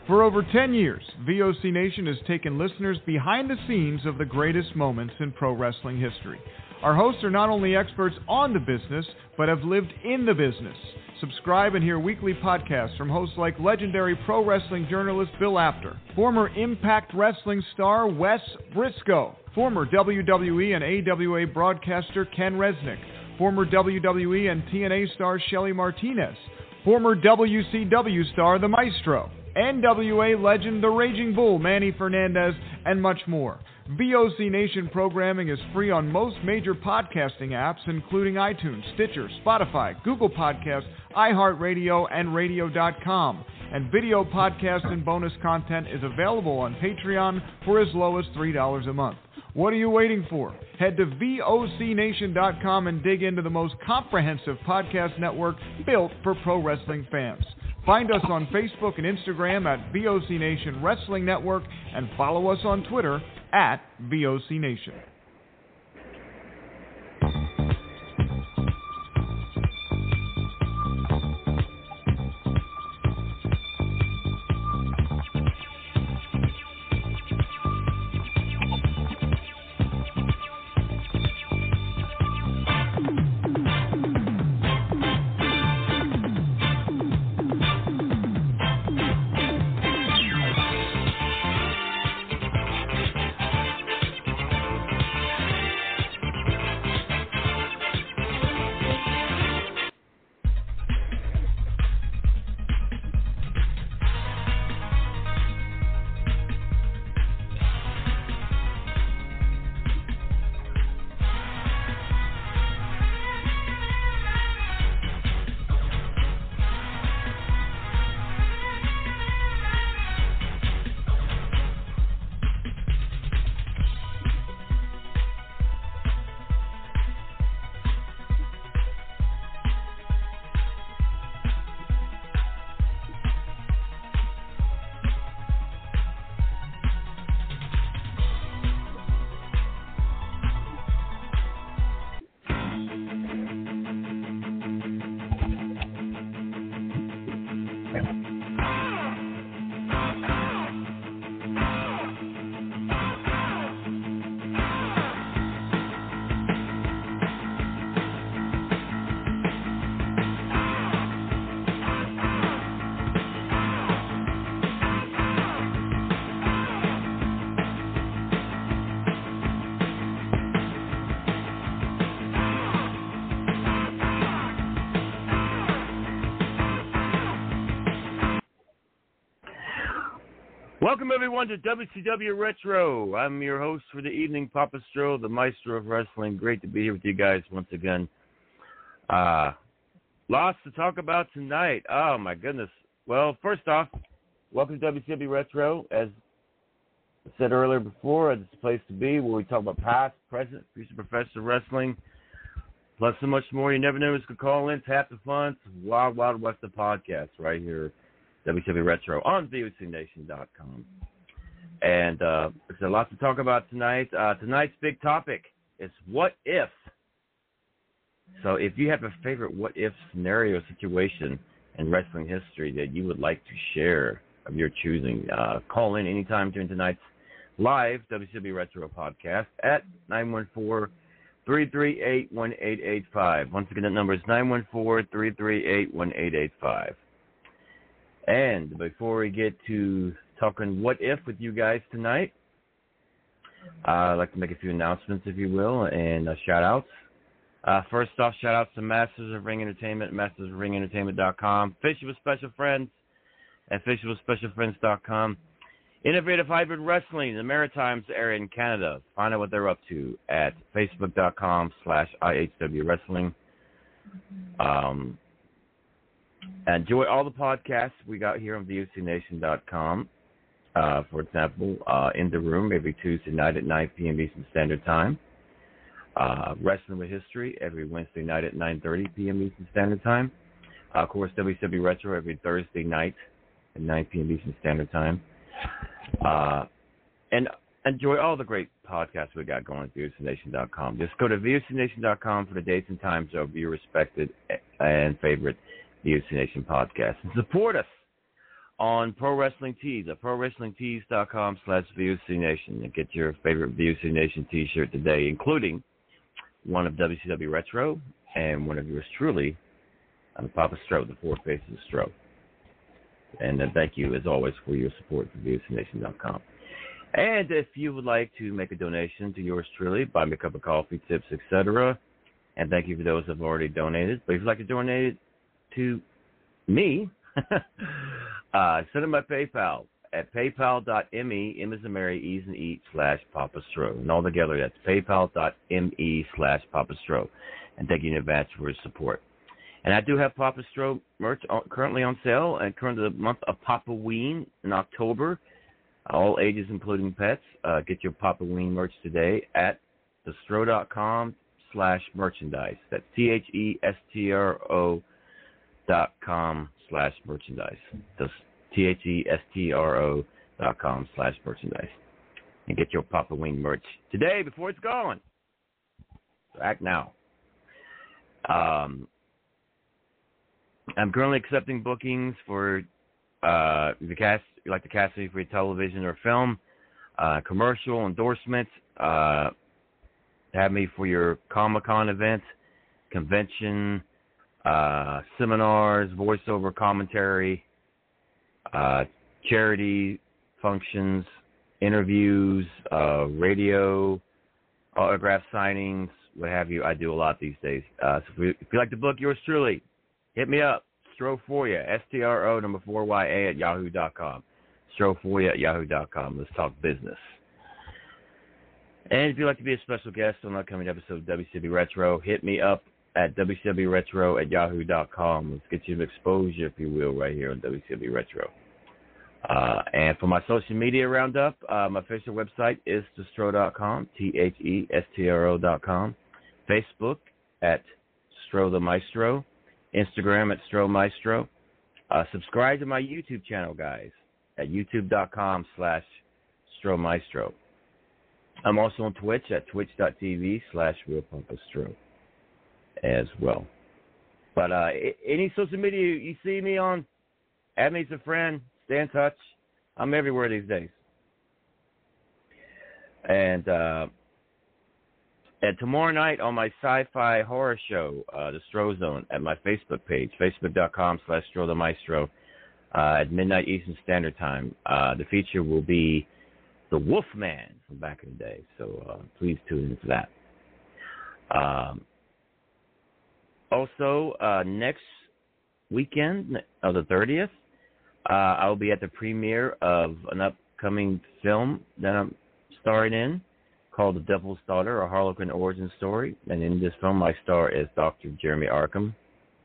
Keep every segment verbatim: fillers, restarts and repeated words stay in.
For over ten years, V O C Nation has taken listeners behind the scenes of the greatest moments in pro wrestling history. Our hosts are not only experts on the business, but have lived in the business. Subscribe and hear weekly podcasts from hosts like legendary pro wrestling journalist Bill Apter, former Impact Wrestling star Wes Briscoe, former W W E and A W A broadcaster Ken Resnick, former W W E and T N A star Shelly Martinez, former W C W star The Maestro, N W A legend The Raging Bull Manny Fernandez, and much more. V O C Nation programming is free on most major podcasting apps, including iTunes, Stitcher, Spotify, Google Podcasts, iHeartRadio, and radio dot com. And video podcast and bonus content is available on Patreon for as low as three dollars a month. What are you waiting for? Head to V O C Nation dot com and dig into the most comprehensive podcast network built for pro wrestling fans. Find us on Facebook and Instagram at V O C Nation Wrestling Network and follow us on Twitter at V O C Nation. Welcome, everyone, to W C W Retro. I'm your host for the evening, Papa Stro, the Maestro of Wrestling. Great to be here with you guys once again. Uh, lots to talk about tonight. Oh, my goodness. Well, first off, welcome to W C W Retro. As I said earlier before, it's a place to be where we talk about past, present, future professional wrestling, plus so much more. You never know who's going to call in. It's half the fun. It's Wild, Wild West of podcast right here. W C W Retro on V O C Nation dot com. And uh, there's a lot to talk about tonight. Uh, tonight's big topic is what if. So if you have a favorite what if scenario situation in wrestling history that you would like to share of your choosing, uh, call in anytime during tonight's live W C W Retro podcast at nine one four, three three eight, one eight eight five. Once again, that number is nine one four, three three eight, one eight eight five. And before we get to talking what if with you guys tonight, uh, I'd like to make a few announcements, if you will, and uh, shout-outs. Uh, first off, shout-outs to Masters of Ring Entertainment, masters of ring entertainment dot com, Fishing with Special Friends at fishing with special friends dot com, Innovative Hybrid Wrestling in the Maritimes area in Canada. Find out what they're up to at facebook dot com slash I H W Wrestling. Um... Enjoy all the podcasts we got here on V O C Nation dot com. Uh, for example, uh, In the Room every Tuesday night at nine p.m. Eastern Standard Time. Uh, Wrestling with History every Wednesday night at nine thirty p.m. Eastern Standard Time. Uh, of course, W C W Retro every Thursday night at nine p.m. Eastern Standard Time. Uh, and enjoy all the great podcasts we got going at V O C Nation dot com. Just go to V O C Nation dot com for the dates and times of your respected and favorite V O C Nation podcast. And support us on Pro Wrestling Tees at pro wrestling tees dot com slash V O C Nation and get your favorite V O C Nation T-shirt today, including one of W C W Retro and one of yours truly on Papa Stro, the Four Faces of Stro. And uh, thank you, as always, for your support for V O C Nation dot com. And if you would like to make a donation to yours truly, buy me a cup of coffee, tips, et cetera, and thank you for those who have already donated. But if you'd like to donate it to me, uh, send them my PayPal at paypal.me, M as in Mary, E as in Eat, slash Papa Stro. And all together, that's paypal.me slash Papa Stro. And thank you in advance for your support. And I do have Papa Stro merch currently on sale, and currently the month of Papaween in October. All ages, including pets. Uh, get your Papaween merch today at thestro.com slash merchandise. That's T-H-E-S-T-R-O dot com slash merchandise. That's T-H-E-S-T-R-O dot com slash merchandise. And get your Papaween merch today before it's gone. Act now. Um, I'm currently accepting bookings for uh, the cast. If you like to cast me for your television or film, uh, commercial, endorsements, uh, have me for your Comic-Con event, convention, uh, seminars, voiceover commentary, uh, charity functions, interviews, uh, radio, autograph signings, what have you. I do a lot these days. Uh, so if you, if you like to book yours truly, hit me up. Stro for you, S T R O number four Y A at yahoo dot com. Stro for you at yahoo dot com. Let's talk business. And if you'd like to be a special guest on an upcoming episode of W C W Retro, hit me up at W C W Retro at yahoo dot com. Let's get you some exposure, if you will, right here on W C W Retro. Uh, and for my social media roundup, uh, my official website is thestro dot com, T H E S T R O dot com. Facebook at Stro the Maestro. Instagram at Stro Maestro. Uh, subscribe to my YouTube channel, guys, at youtube dot com slash Stro Maestro. I'm also on Twitch at twitch dot t v slash Real Papa Stro as well. But uh, any social media you see me on, add me as a friend, stay in touch. I'm everywhere these days. And uh, and tomorrow night on my sci-fi horror show, uh, The Stro Zone, at my Facebook page, facebook dot com slash Stro the Maestro, uh, at midnight Eastern Standard Time. Uh, the feature will be The Wolfman from back in the day, so uh, please tune in for that. Um, also, uh, next weekend, of the thirtieth, uh, I will be at the premiere of an upcoming film that I'm starring in, called The Devil's Daughter, a Harlequin origin story. And in this film, I star as Doctor Jeremy Arkham.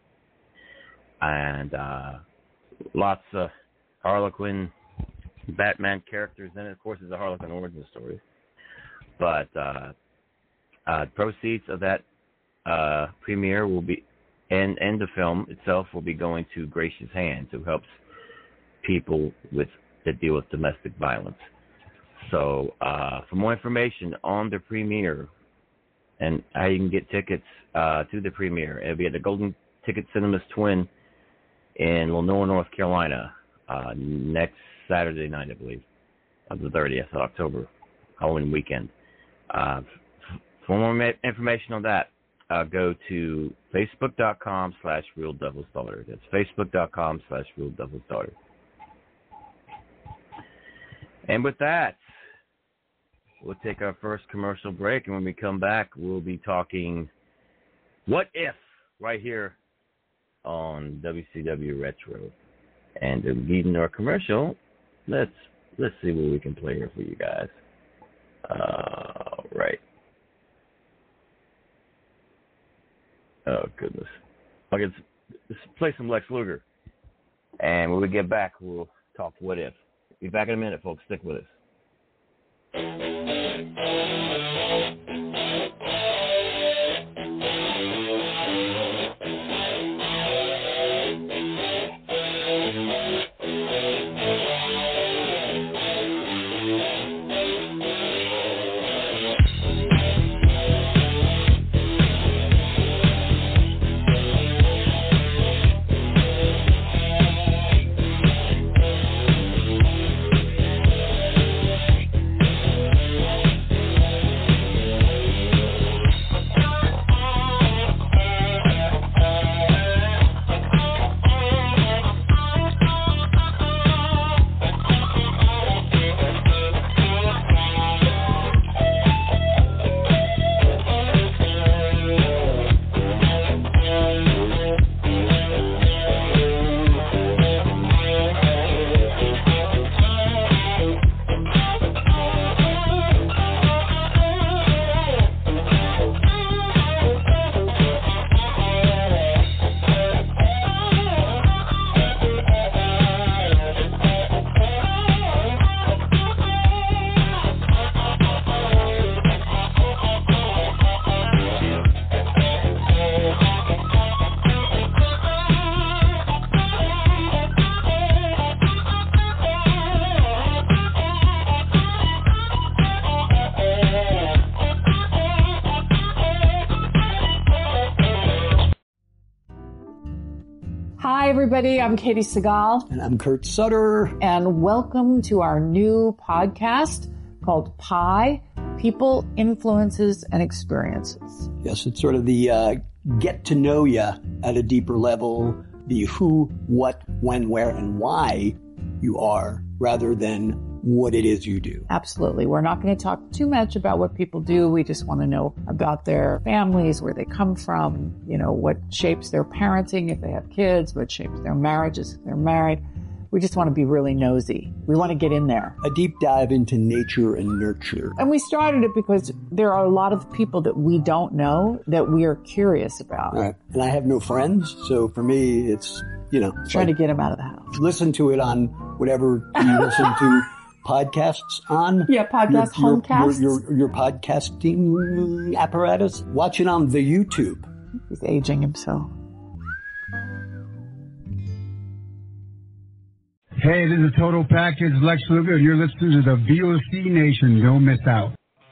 And uh, lots of Harlequin, Batman characters in it. Of course, it's a Harlequin origin story. But uh, uh, proceeds of that uh, premiere will be, and, and the film itself will be going to Gracious Hands, who helps people with that deal with domestic violence. So uh, for more information on the premiere and how you can get tickets uh, to the premiere, it'll be at the Golden Ticket Cinemas Twin in Lenoir, North Carolina, uh, next Saturday night, I believe, of the thirtieth of October, Halloween weekend. Uh, f- for more ma- information on that, uh, go to facebook dot com slash Real Devil's Daughter. That's facebook dot com slash Real Devil's Daughter. And with that, we'll take our first commercial break, and when we come back, we'll be talking What If right here on W C W Retro. And to lead into our commercial, let's let's see what we can play here for you guys. Uh, right. Oh, goodness. Okay, let's, let's play some Lex Luger. And when we get back, we'll talk What If. Be back in a minute, folks. Stick with us. everybody. I'm Katie Segal. And I'm Kurt Sutter. And welcome to our new podcast called Pi, People, Influences, and Experiences. Yes, it's sort of the uh, get to know you at a deeper level, the who, what, when, where, and why you are, rather than what it is you do. Absolutely. We're not going to talk too much about what people do. We just want to know about their families, where they come from, you know, what shapes their parenting if they have kids, what shapes their marriages if they're married. We just want to be really nosy. We want to get in there. A deep dive into nature and nurture. And we started it because there are a lot of people that we don't know that we are curious about. All right. And I have no friends, so for me, it's, you know. Trying like, to get them out of the house. Listen to it on whatever you listen to. Podcasts on? Yeah, podcast, your, your, homecasts. Your, your, your podcasting apparatus. Watch it on the YouTube. He's aging himself. Hey, this is Total Package, Lex Luger, and you're listening to the V O C Nation. Don't miss out.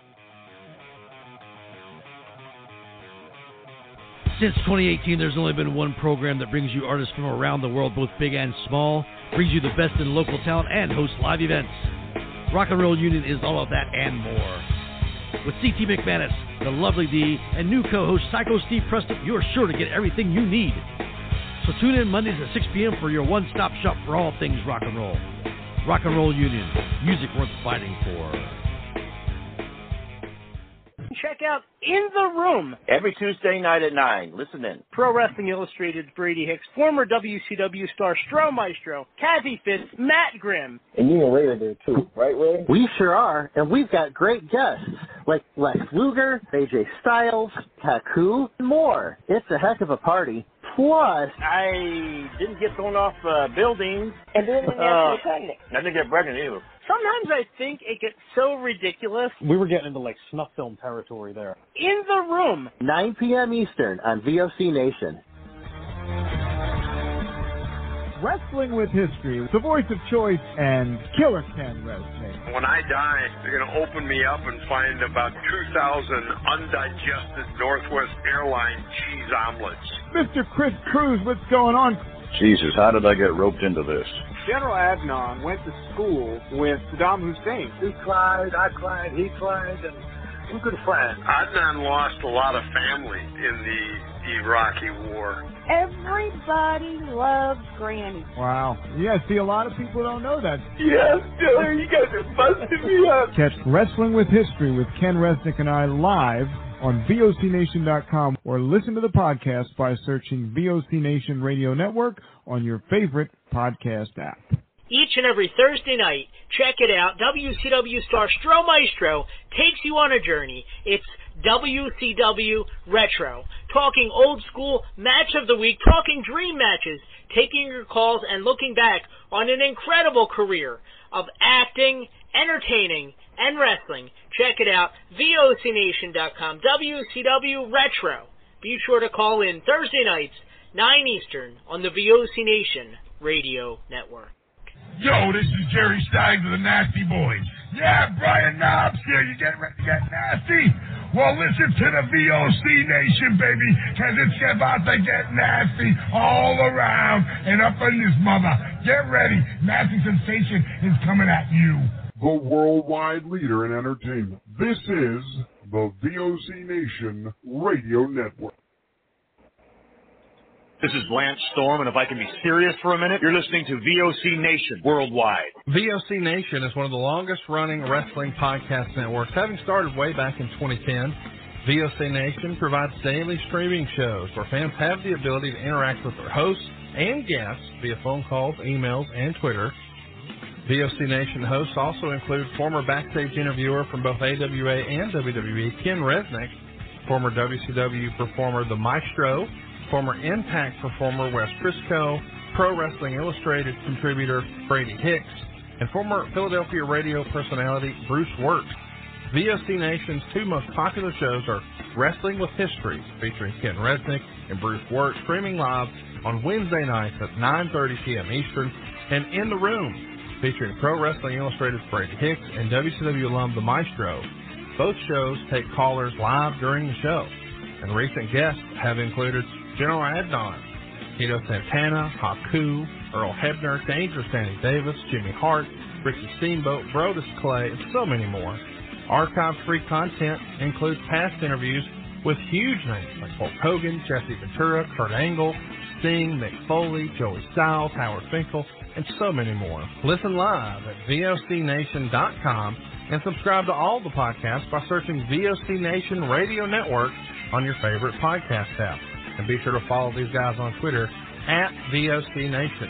Since twenty eighteen, there's only been one program that brings you artists from around the world, both big and small, brings you the best in local talent, and hosts live events. Rock and Roll Union is all of that and more. With C T McManus, the lovely D, and new co-host Psycho Steve Preston, you're sure to get everything you need. So tune in Mondays at six p.m. for your one-stop shop for all things rock and roll. Rock and Roll Union, music worth fighting for. Check out In the Room every Tuesday night at nine. Listen in. Pro Wrestling Illustrated's Brady Hicks, former W C W star Stro Maestro, Kathy Fitz, Matt Grimm. And you and Ray are there too, right, Ray? We sure are, and we've got great guests like Lex Luger, A J Styles, Taku, and more. It's a heck of a party. Plus, I didn't get thrown off uh, buildings. And didn't get uh, pregnant. I didn't get pregnant either. Sometimes I think it gets so ridiculous. We were getting into like snuff film territory there. In the Room. nine p.m. Eastern on V O C Nation. Wrestling with History, the voice of choice, and Killer Ken Resnick. When I die, they're going to open me up and find about two thousand undigested Northwest Airlines cheese omelets. Mister Chris Cruz, what's going on? Jesus, how did I get roped into this? General Adnan went to school with Saddam Hussein. He cried, I cried, he cried, and we're good friends. Adnan lost a lot of family in the Iraqi war. Everybody loves Granny. Wow. Yeah, see, a lot of people don't know that. Yes, Taylor, you guys are busting me up. Catch Wrestling with History with Ken Resnick and I live on V O C Nation dot com or listen to the podcast by searching V O C Nation Radio Network on your favorite podcast app. Each and every Thursday night, check it out, W C W star Stro Maestro takes you on a journey. It's W C W Retro, talking old school match of the week, talking dream matches, taking your calls and looking back on an incredible career of acting, entertaining, and wrestling. Check it out, V O C Nation dot com, W C W Retro. Be sure to call in Thursday nights, nine Eastern, on the V O C Nation Radio Network. Yo, this is Jerry Stein of the Nasty Boys. Yeah, Brian Knobs here. You getting ready to get nasty? Well, listen to the V O C Nation, baby, because it's about to get nasty all around and up in this mother. Get ready. Nasty Sensation is coming at you. The worldwide leader in entertainment. This is the V O C Nation Radio Network. This is Lance Storm, and if I can be serious for a minute, you're listening to V O C Nation worldwide. V O C Nation is one of the longest-running wrestling podcast networks, having started way back in twenty ten. V O C Nation provides daily streaming shows where fans have the ability to interact with their hosts and guests via phone calls, emails, and Twitter. V O C Nation hosts also include former backstage interviewer from both A W A and W W E, Ken Resnick, former W C W performer The Maestro, former Impact performer Wes Briscoe, Pro Wrestling Illustrated contributor Brady Hicks, and former Philadelphia radio personality Bruce Wirt. V O C Nation's two most popular shows are Wrestling with History, featuring Ken Resnick and Bruce Wirt, streaming live on Wednesday nights at nine thirty p.m. Eastern, and In the Room, featuring Pro Wrestling Illustrated's Brady Hicks and W C W alum The Maestro. Both shows take callers live during the show, and recent guests have included General Adnan, Tito Santana, Haku, Earl Hebner, Dangerous Danny Davis, Jimmy Hart, Ricky Steamboat, Brodus Clay, and so many more. Archive-free content includes past interviews with huge names like Hulk Hogan, Jesse Ventura, Kurt Angle, Sting, Mick Foley, Joey Styles, Howard Finkel, and so many more. Listen live at V O C Nation dot com and subscribe to all the podcasts by searching V O C Nation Radio Network on your favorite podcast app. And be sure to follow these guys on Twitter at V O C Nation.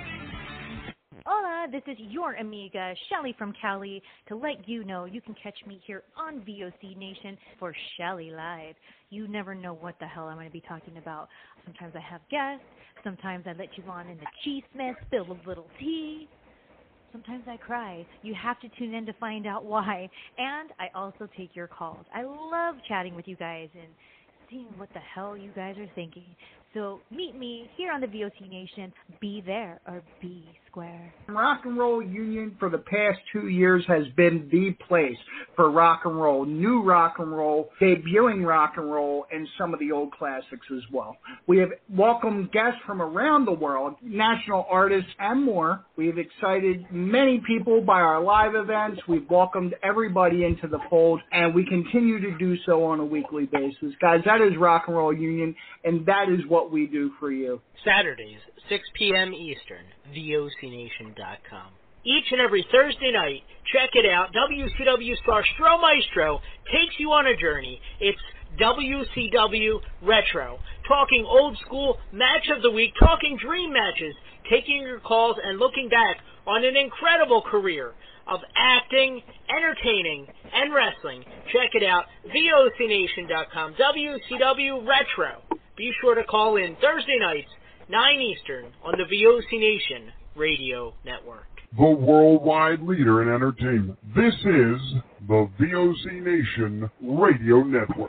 Hola, this is your amiga, Shelly from Cali, to let you know you can catch me here on V O C Nation for Shelly Live. You never know what the hell I'm going to be talking about. Sometimes I have guests. Sometimes I let you on in the cheese mess, spill a little tea. Sometimes I cry. You have to tune in to find out why. And I also take your calls. I love chatting with you guys and seeing what the hell you guys are thinking. So meet me here on the V O C Nation. Be there or be square. Rock and Roll Union for the past two years has been the place for rock and roll, new rock and roll, debuting rock and roll, and some of the old classics as well. We have welcomed guests from around the world, national artists, and more. We have excited many people by our live events. We've welcomed everybody into the fold, and we continue to do so on a weekly basis. Guys, that is Rock and Roll Union, and that is what we do for you. Saturdays, six p.m. Eastern, V O C Nation dot com. Each and every Thursday night, check it out, W C W star Stro Maestro takes you on a journey. It's W C W Retro, talking old school, match of the week, talking dream matches, taking your calls and looking back on an incredible career of acting, entertaining, and wrestling. Check it out, V O C Nation dot com, W C W Retro. Be sure to call in Thursday nights, nine Eastern, on the V O C Nation Radio Network. The worldwide leader in entertainment. This is the V O C Nation Radio Network.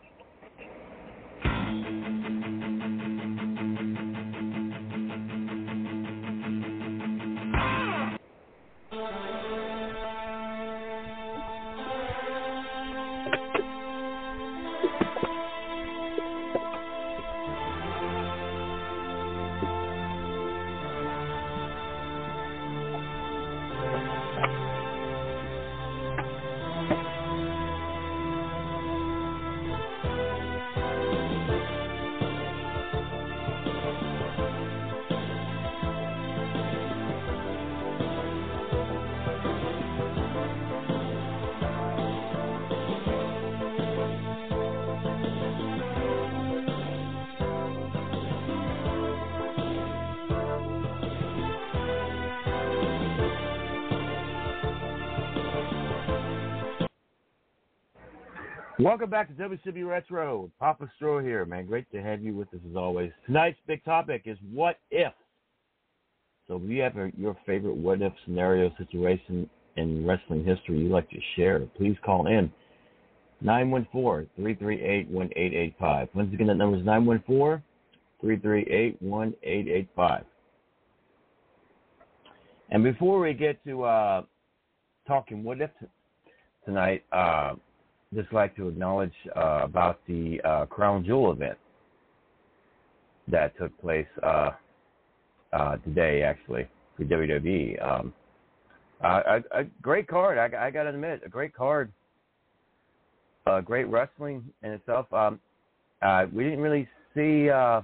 Welcome back to W C W Retro. Papa Stro here, man. Great to have you with us as always. Tonight's big topic is what if. So if you have a, your favorite what if scenario situation in wrestling history you'd like to share, please call in. nine one four, three three eight, one eight eight five. Once again, that number is nine one four, three three eight, one eight eight five. And before we get to uh, talking what if t- tonight, uh, just like to acknowledge uh, about the uh, Crown Jewel event that took place uh, uh, today, actually, for W W E. Um, uh, a, a great card, I, I got to admit, a great card. Uh, great wrestling in itself. Um, uh, we didn't really see uh,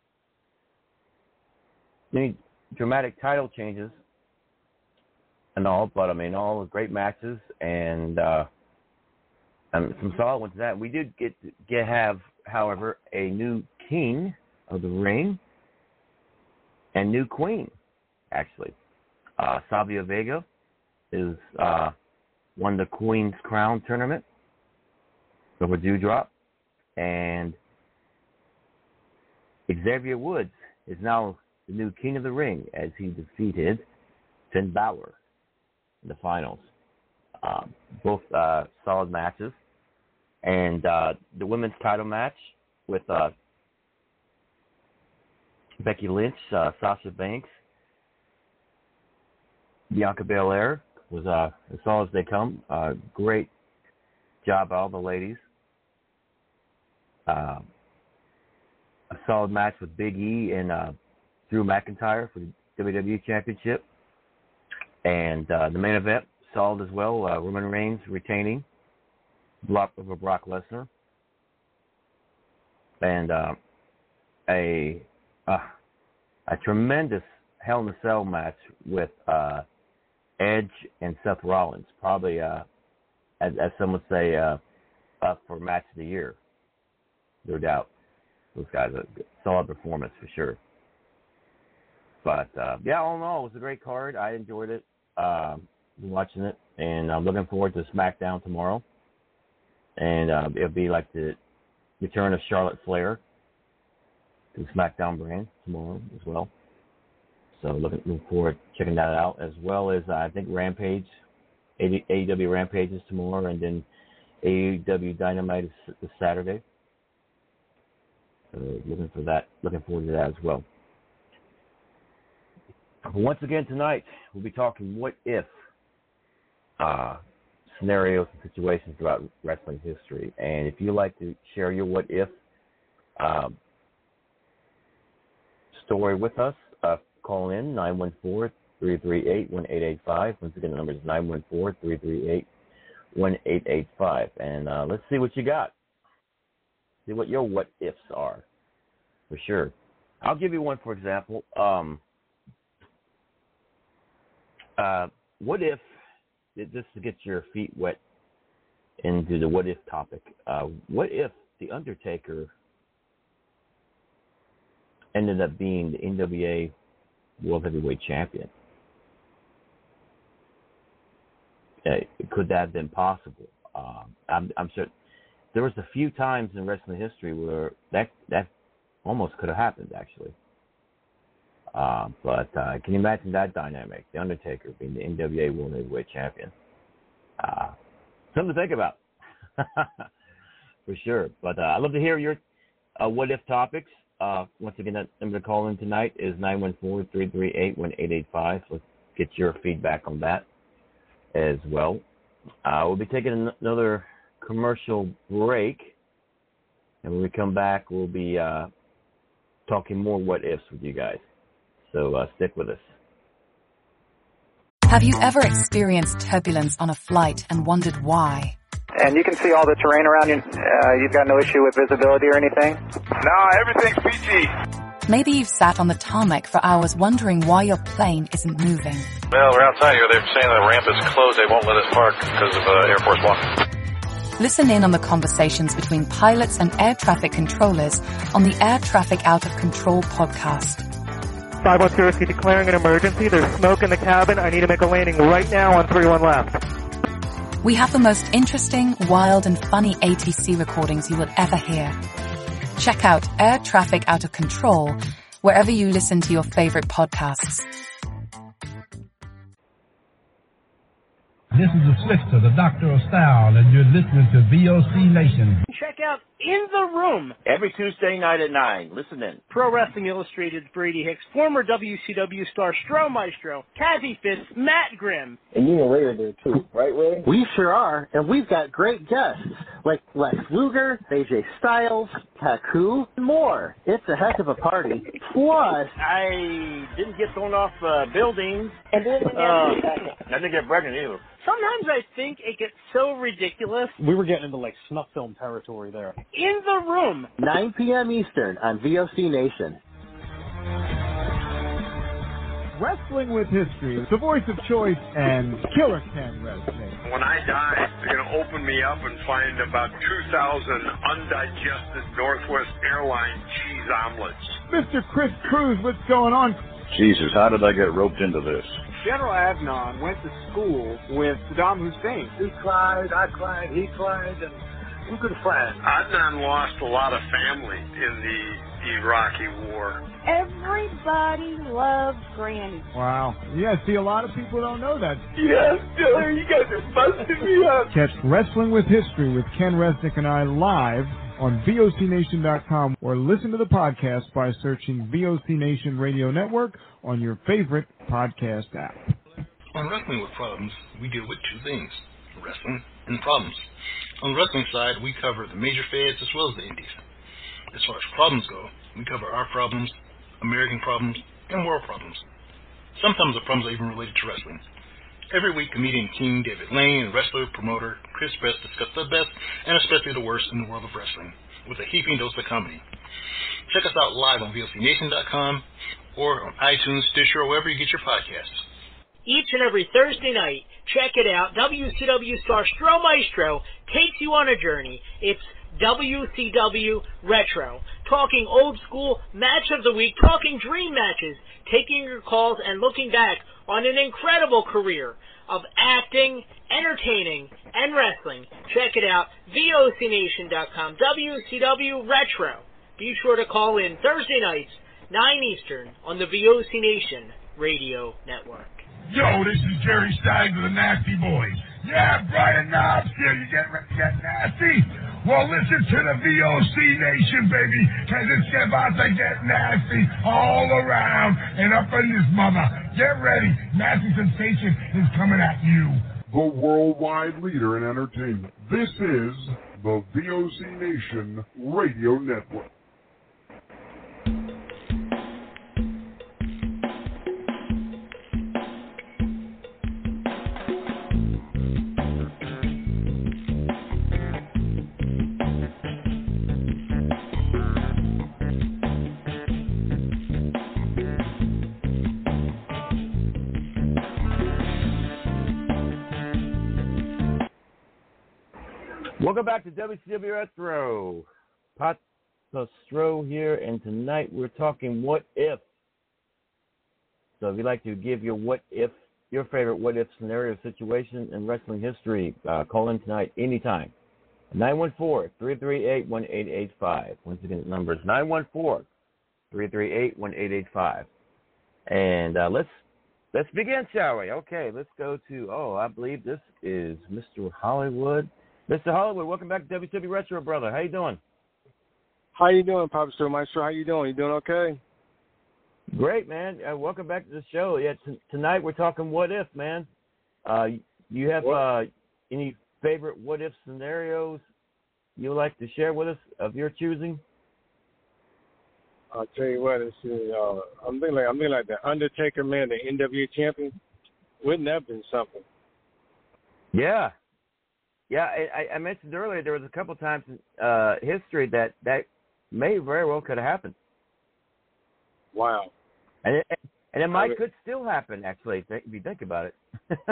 any dramatic title changes and all, but I mean, all great matches and uh, Um, some solid ones to that. We did get get have, however, a new king of the ring and new queen, actually. Uh, Savio Vega is uh, won the Queen's Crown tournament over Dewdrop, and Xavier Woods is now the new king of the ring as he defeated Finn Balor in the finals. Uh, both uh, solid matches. And uh, the women's title match with uh, Becky Lynch, uh, Sasha Banks, Bianca Belair was uh, as solid as they come. Uh, great job by all the ladies. Uh, a solid match with Big E and uh, Drew McIntyre for the W W E Championship. And uh, the main event, solid as well. Uh, Roman Reigns retaining block over Brock Lesnar. And uh, a uh, a tremendous Hell in a Cell match with uh, Edge and Seth Rollins. Probably, uh, as, as some would say, uh, up for match of the year. No doubt. Those guys, a solid performance for sure. But, uh, yeah, all in all, it was a great card. I enjoyed it, um, watching it, and I'm looking forward to SmackDown tomorrow. And uh, it'll be like the return of Charlotte Flair to the SmackDown brand tomorrow as well. So looking, looking forward to checking that out, as well as uh, I think Rampage, A E W Rampage is tomorrow, and then A E W Dynamite is this Saturday. So looking for that, looking forward to that as well. Once again tonight, we'll be talking what if uh, scenarios and situations throughout wrestling history. And if you'd like to share your what if um, story with us, uh, call in nine one four, three three eight, one eight eight five. Once again, the number is nine one four, three three eight, one eight eight five. And uh, let's see what you got. See what your what ifs are, for sure. I'll give you one, for example. Um, uh, what if, just to get your feet wet into the what if topic, uh, what if The Undertaker ended up being the N W A World Heavyweight Champion? Uh, could that have been possible? Um, I'm, I'm sure there was a few times in wrestling history where that that almost could have happened, actually. Uh, but uh, can you imagine that dynamic? The Undertaker being the N W A World Heavyweight Champion. Uh, something to think about, for sure. But uh, I'd love to hear your uh, what-if topics. Uh, once again, that number to call in tonight is nine one four, three three eight, one eight eight five. Let's get your feedback on that as well. Uh, we'll be taking an- another commercial break, and when we come back, we'll be uh, talking more what-ifs with you guys. So uh, stick with us. Have you ever experienced turbulence on a flight and wondered why? And you can see all the terrain around you. Uh, you've got no issue with visibility or anything? No, everything's peachy. Maybe you've sat on the tarmac for hours wondering why your plane isn't moving. Well, we're outside here. They're saying the ramp is closed. They won't let us park because of uh, Air Force One. Listen in on the conversations between pilots and air traffic controllers on the Air Traffic Out of Control podcast. five one zero, declaring an emergency. There's smoke in the cabin. I need to make a landing right now on three one left. We have the most interesting, wild, and funny A T C recordings you will ever hear. Check out Air Traffic Out of Control wherever you listen to your favorite podcasts. This is the Slickster, the Doctor of Style, and you're listening to V O C Nation. Check out In the Room every Tuesday night at nine. Listen in. Pro Wrestling Illustrated's Brady Hicks, former W C W star Stro Maestro, Kazzy Fitz, Matt Grimm. And you and Ray are there too, right, Ray? We sure are, and we've got great guests like Lex Luger, A J Styles, Taku, and more. It's a heck of a party. Plus, I didn't get thrown off uh, buildings. And then, uh, I didn't get pregnant either. Sometimes I think it gets so ridiculous. We were getting into like snuff film territory there. In the Room. nine p.m. Eastern on V O C Nation. Wrestling with History, the voice of choice, and Killer Ken Wrestling. When I die, they're going to open me up and find about two thousand undigested Northwest Airlines cheese omelets. Mister Chris Cruz, what's going on? Jesus, how did I get roped into this? General Adnan went to school with Saddam Hussein. He cried, I cried, he cried, and we could friends. Adnan lost a lot of family in the Iraqi war. Everybody loves Granny. Wow. Yeah, see, a lot of people don't know that. Yes, Diller, you guys are busting me up. Catch Wrestling with History with Ken Resnick and I live on V O C Nation dot com, or listen to the podcast by searching V O C Nation Radio Network on your favorite podcast app. On Wrestling with Problems, we deal with two things, wrestling and problems. On the wrestling side, we cover the major feds as well as the indies. As far as problems go, we cover our problems, American problems, and world problems. Sometimes the problems are even related to wrestling. Every week, comedian King David Lane and wrestler promoter Chris Best discuss the best and especially the worst in the world of wrestling with a heaping dose of comedy. Check us out live on V O C Nation dot com or on iTunes, Stitcher, or wherever you get your podcasts. Each and every Thursday night, check it out. W C W star Stro Maestro takes you on a journey. It's W C W Retro. Talking old school match of the week, talking dream matches, taking your calls and looking back on an incredible career of acting, entertaining, and wrestling. Check it out, V O C Nation dot com, W C W Retro. Be sure to call in Thursday nights, nine Eastern, on the V O C Nation Radio Network. Yo, this is Jerry Staggs of the Nasty Boys. Yeah, Brian Knobs here. You getting ready to get nasty? Well, listen to the V O C Nation, baby, because it's about to get nasty all around and up in this mother. Get ready. Nasty Sensation is coming at you. The worldwide leader in entertainment. This is the V O C Nation Radio Network. Welcome back to W C W Retro. Pat Stro here, and tonight we're talking what if. So if you'd like to give your what if, your favorite what if scenario situation in wrestling history, uh, call in tonight anytime. nine one four, three three eight, one eight eight five. Once again, the number is nine one four, three three eight, one eight eight five. And uh, let's let's begin, shall we? Okay, let's go to, oh, I believe this is Mister Hollywood. Mister Hollywood, welcome back to W C W Retro, brother. How you doing? How you doing, Papa Stro Maestro? How you doing? You doing okay? Great, man. Uh, welcome back to the show. Yeah, t- tonight we're talking what if, man. Uh, you have uh, any favorite what if scenarios you'd like to share with us of your choosing? I'll tell you what. It's, uh, I'm thinking like I'm thinking like the Undertaker, man, the N W A champion. Wouldn't that have been something? Yeah. Yeah, I, I mentioned earlier there was a couple times in uh, history that that may very well could have happened. Wow. And it, and it might I mean, could still happen, actually, if you think about it.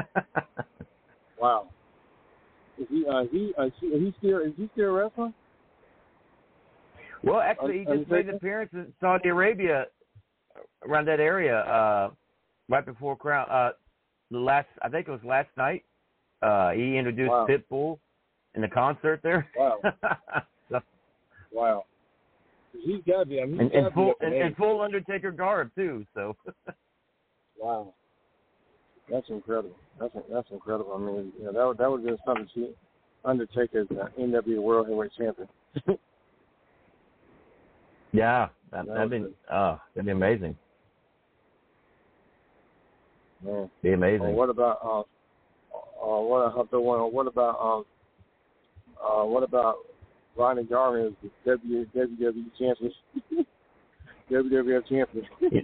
Wow. Is he, uh, he, uh, is he still is he still wrestling? Well, actually, he just made an appearance in Saudi Arabia, around that area, uh, right before Crown. Uh, last, I think it was last night. Uh, he introduced wow. Pitbull in the concert there. Wow. so, wow. He's got to be. I mean, and, and, full, and, and full Undertaker garb, too. So. Wow. That's incredible. That's that's incredible. I mean, you know, that, that would have been something to see. Undertaker's uh, N W A World Heavyweight Champion. yeah. That, that that'd, be, uh, that'd be amazing. Man. Be amazing. Well, what about... Uh, Uh, what other one? What about um? Uh, what about Ronnie Garvin as the W W E champion? W W F champion.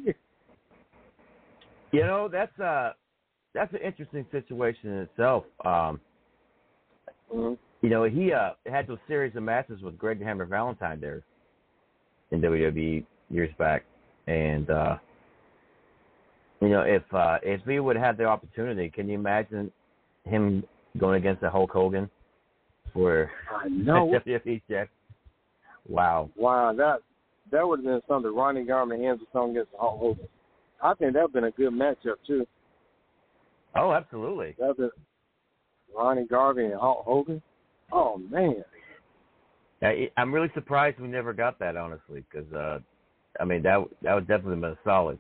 You know, that's uh that's an interesting situation in itself. Um, mm-hmm. You know, he uh had those series of matches with Greg the Hammer Valentine there in W W E years back, and uh, you know, if uh, if he would have had the opportunity, can you imagine him going against the Hulk Hogan for no. W W E check? Wow. Wow, that that would have been something. Ronnie Garvin hands the song against the Hulk Hogan. I think that would have been a good matchup, too. Oh, absolutely. That would have been Ronnie Garvin and Hulk Hogan. Oh, man. I, I'm really surprised we never got that, honestly, because, uh, I mean, that that would definitely have been solid.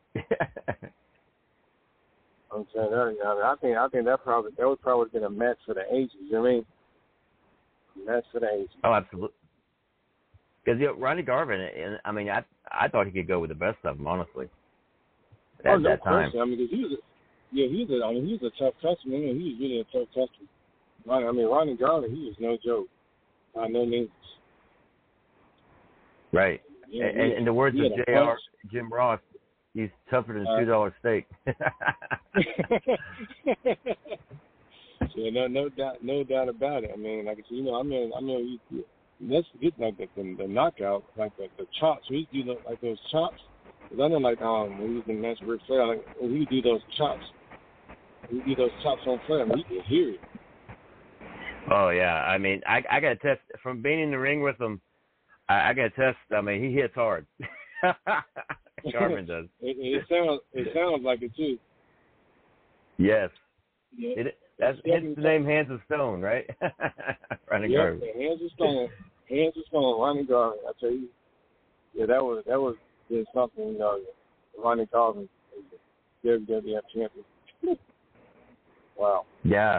I'm saying that. I, mean, I think I think that probably that would probably been a match for the ages. You know what I mean? A match for the ages. Oh, absolutely. Because you know, Ronnie Garvin, and I mean, I I thought he could go with the best of them, honestly. At oh, no that time. question. I mean, cause he was, a, yeah, he's a, I mean, he's a tough customer. You know, he was really a tough customer. Ronnie, I mean, Ronnie Garvin, he was no joke. By no means. Right. Yeah, and, had, and the words of J R Jim Ross, he's tougher than a two dollar steak. Yeah, no, no doubt, no doubt about it. I mean, like you know, I mean, I mean, you, let's get like the, the, the knockout, like the, the chops. We do the, like those chops. Cause I know, like um, when we was in match with Ric Flair, like when we do those chops, we do those chops on Flair, and we can hear it. Oh yeah, I mean, I I got to test from being in the ring with him. I, I got to test. I mean, he hits hard. Garvin does. it, it sounds, it sounds like it too. Yes. Yeah. It, that's hence the name Hands of Stone, right? Ronnie yeah, Garvin. Hands of Stone. Hands of Stone. Ronnie Garvin. I tell you, yeah, that was that was just something. You know, Ronnie Garvin, W W F champion. Wow. Yeah.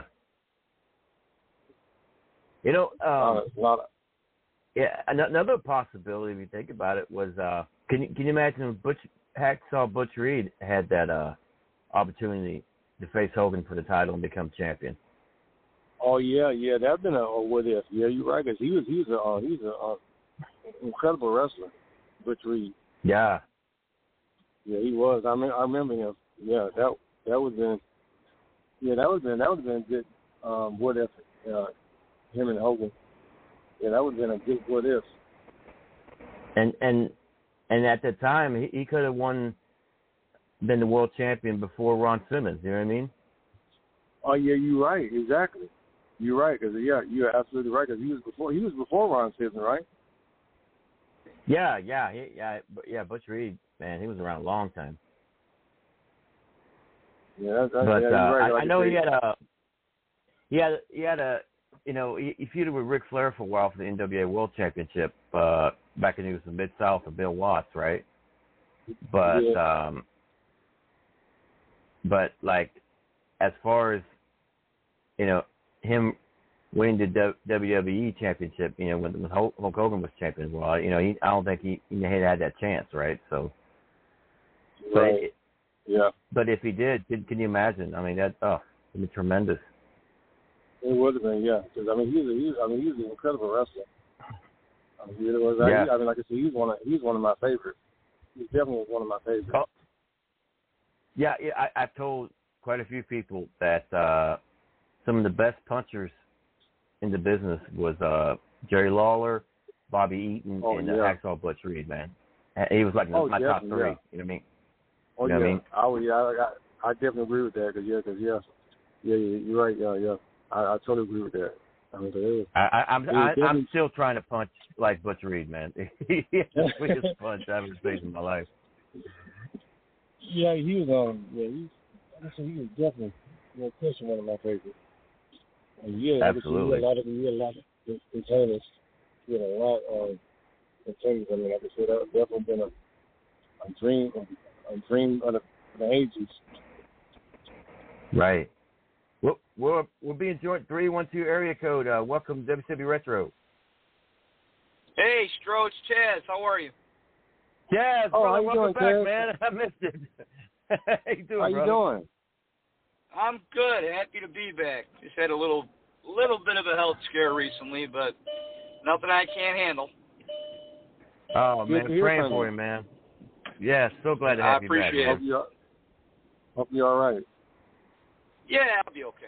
You know, um, a lot of, yeah. Another possibility, if you think about it, was uh, can you can you imagine if Butch Hacksaw Butch Reed had that uh, opportunity to face Hogan for the title and become champion? Oh yeah, yeah, that'd been a, a what if. Yeah, you're right. Cause he was he was a uh, he's a uh, incredible wrestler, Butch Reed. Yeah. Yeah, he was. I mean, I remember him. Yeah, that that was been. Yeah, that was been that would have been a good um, what if. Uh, him and Hogan. Yeah, that would have been a good what if. And and and at the time, he, he could have won, been the world champion before Ron Simmons. You know what I mean? Oh yeah, you're right. Exactly. You're right. Cause yeah, you're absolutely right. Cause he was before he was before Ron Simmons, right? Yeah, yeah, he, yeah, yeah. Butch Reed, man, he was around a long time. Yeah, that's, that's, but yeah, uh, you're right. I, like I know say. he had a, he had he had a. You know, he, he feuded with Ric Flair for a while for the N W A World Championship uh, back when he was in Mid-South with Bill Watts, right? But, yeah. um, but like, as far as, you know, him winning the W W E Championship, you know, when, when Hulk Hogan was champion, well, you know, he, I don't think he, he had had that chance, right? So, but right. It, yeah. But if he did, can, can you imagine? I mean, that oh, it'd be tremendous. It would have been, yeah. Because I mean, he's a, he's I mean, he's an incredible wrestler. I mean, he was, yeah. I mean, like I said, he's one of he's one of my favorites. He's definitely one of my favorites. Oh. Yeah, yeah. I, I've told quite a few people that uh, some of the best punchers in the business was uh, Jerry Lawler, Bobby Eaton, oh, and yeah. uh, Hacksaw Butch Reed. Man, he was like oh, my top three. Yeah. You know what I mean? Oh you know yeah, what I mean? I would, yeah, I, I definitely agree with that. Cause yeah, cause yeah, yeah, yeah, you're right. Yeah, yeah. I, I totally agree with that. I mean, was, I, I, I'm I, definitely... I'm still trying to punch like Butch Reed, man. He has the quickest punch I've ever seen in my life. Yeah, he was um, yeah, he, I said he was definitely, no question, one of my favorites. And yeah, absolutely. He had a lot of, he had a lot of containers. He had a lot of containers. I mean, like I said, that definitely been a, a dream, a, a dream of the, the ages. Right. We're, we're, we're being joined three one two area code. Uh, welcome to W C W Retro. Hey, Stroach, Chaz, how are you? Chaz, oh, brother, how you welcome doing, back, Chaz? man. I missed it. how you doing, How you brother? doing? I'm good. Happy to be back. Just had a little little bit of a health scare recently, but nothing I can't handle. Oh, man, Good praying for you, man. Yeah, so glad to have I you appreciate back. it. Hope you hope you're all right. Yeah, I'll be okay.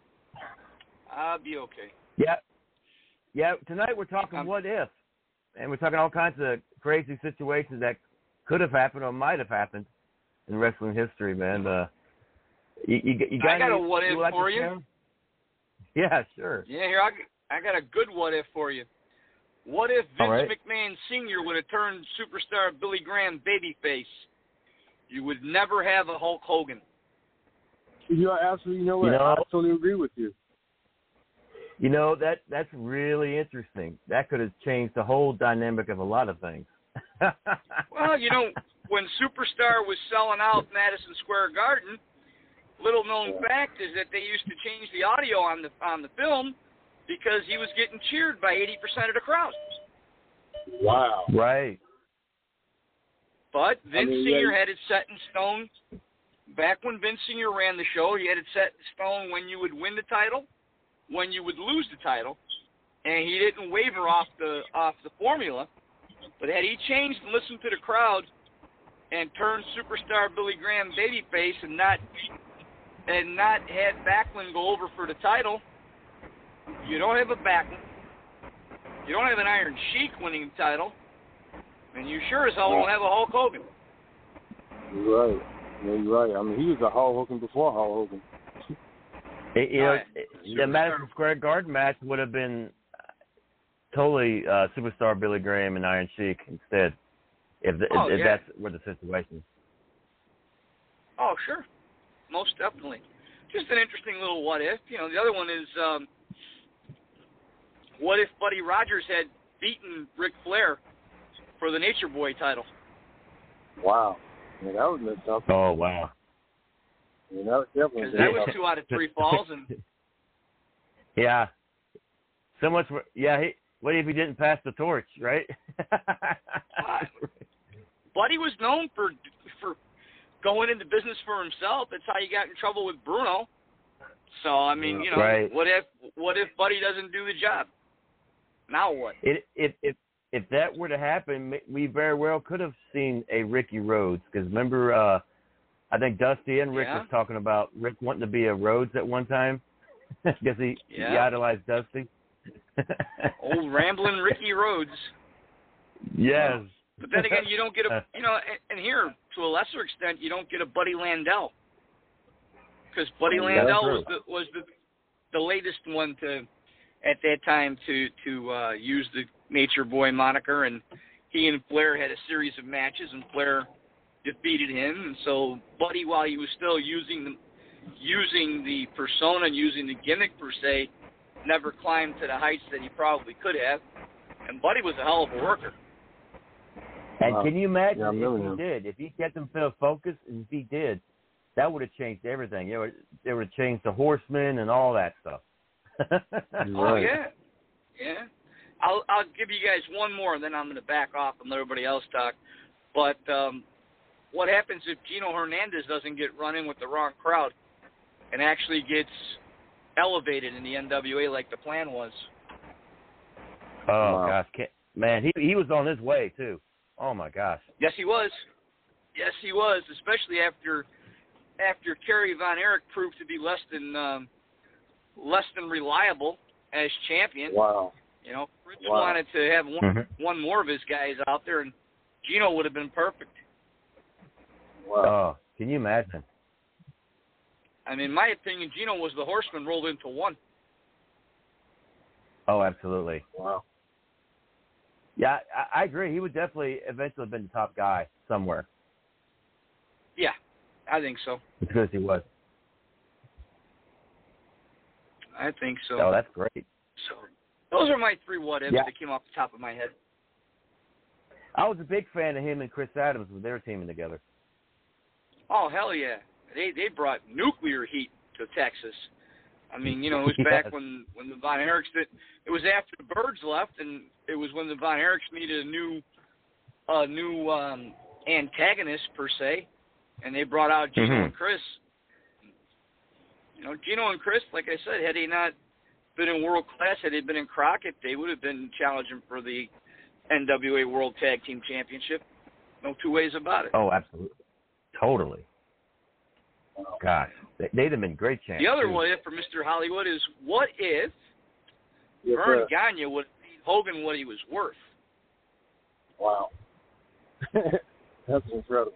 I'll be okay. Yeah. Yeah, tonight we're talking Um, what if. And we're talking all kinds of crazy situations that could have happened or might have happened in wrestling history, man. Uh, you, you, you got I got any, a what if like for you. Share? Yeah, sure. Yeah, here, I, I got a good what if for you. What if Vince right. McMahon Senior would have turned superstar Billy Graham babyface? You would never have a Hulk Hogan. You are absolutely, you know what? You know, I totally agree with you. You know, that that's really interesting. That could have changed the whole dynamic of a lot of things. Well, you know, when Superstar was selling out Madison Square Garden, little known fact is that they used to change the audio on the on the film because he was getting cheered by eighty percent of the crowd. Wow. Right. But Vince I mean, Senior yeah. had it set in stone. Back when Vince Senior ran the show, he had it set in stone when you would win the title, when you would lose the title, and he didn't waver off the off the formula. But had he changed and listened to the crowd, and turn superstar Billy Graham babyface and not and not have Backlund go over for the title, you don't have a Backlund. You don't have an Iron Sheik winning the title, and you sure as hell don't have a Hulk Hogan. You're right. Yeah, you're right. I mean, he was a Hulk Hogan before Hulk Hogan. It, you know, Right. it, the Madison Square Garden match would have been totally uh, superstar Billy Graham and Iron Sheik instead, if, the, Oh, if, if yeah. that's where the situation is. Oh, sure. Most definitely. Just an interesting little what if. You know, the other one is, um, what if Buddy Rogers had beaten Ric Flair for the Nature Boy title? Wow. Yeah, that would have been something. Oh, wow. Yeah, that was definitely Because that was two out of three falls, and Yeah. So much for, yeah, he, what if he didn't pass the torch, right? Buddy was known for for going into business for himself. That's how he got in trouble with Bruno. So I mean, you know, Right. what if what if Buddy doesn't do the job? Now what? It, if if if that were to happen, we very well could have seen a Ricky Rhodes. Because remember, uh, I think Dusty and Rick Yeah. was talking about Rick wanting to be a Rhodes at one time because he, Yeah. he idolized Dusty. Old rambling Ricky Rhodes. Yes. But then again, you don't get a you know, and, and here to a lesser extent, you don't get a Buddy Landel because Buddy Yeah, Landel true. was the was the the latest one to at that time to to uh, use the Nature Boy moniker, and he and Flair had a series of matches, and Flair defeated him, and so Buddy, while he was still using the using the persona, using the gimmick per se, never climbed to the heights that he probably could have. And Buddy was a hell of a worker. And Wow. can you imagine Yeah, I remember if he him. did? If he kept himself focused, and if he did, that would have changed everything. It would, it would have changed the Horsemen and all that stuff. Oh yeah, yeah. I'll I'll give you guys one more, and then I'm going to back off and let everybody else talk. But um, what happens if Gino Hernandez doesn't get run in with the wrong crowd, and actually gets elevated in the N W A like the plan was? Oh Wow. gosh, can't, man, he he was on his way too. Oh my gosh. Yes, he was. Yes, he was. Especially after after Kerry Von Erich proved to be less than um, less than reliable as champion. Wow. You know, Fritz Wow. wanted to have one Mhm. one more of his guys out there, and Gino would have been perfect. Wow. Oh, can you imagine? I mean, in my opinion, Gino was the Horseman rolled into one. Oh, absolutely. Wow. Yeah, I, I agree. He would definitely eventually have been the top guy somewhere Yeah, I think so. because he was. I think so. Oh, that's great. So those are my three what ifs Yeah. that came off the top of my head. I was a big fan of him and Chris Adams when they were teaming together. Oh hell yeah, they they brought nuclear heat to Texas. I mean, you know, it was back Yes. when when the Von Erichs did. It was after the Birds left, and it was when the Von Erichs needed a new a new um, antagonist per se, and they brought out Gino Mhm. and Chris. You know, Gino and Chris, like I said, had they not been in world class, had they been in Crockett, they would have been challenging for the N W A World Tag Team Championship. No two ways about it. Oh, absolutely. Totally. Gosh, they, they'd have been great champs. The other too. what if for Mister Hollywood is what if Yes, Vern sir. Gagne would have paid Hogan what he was worth? Wow. That's incredible.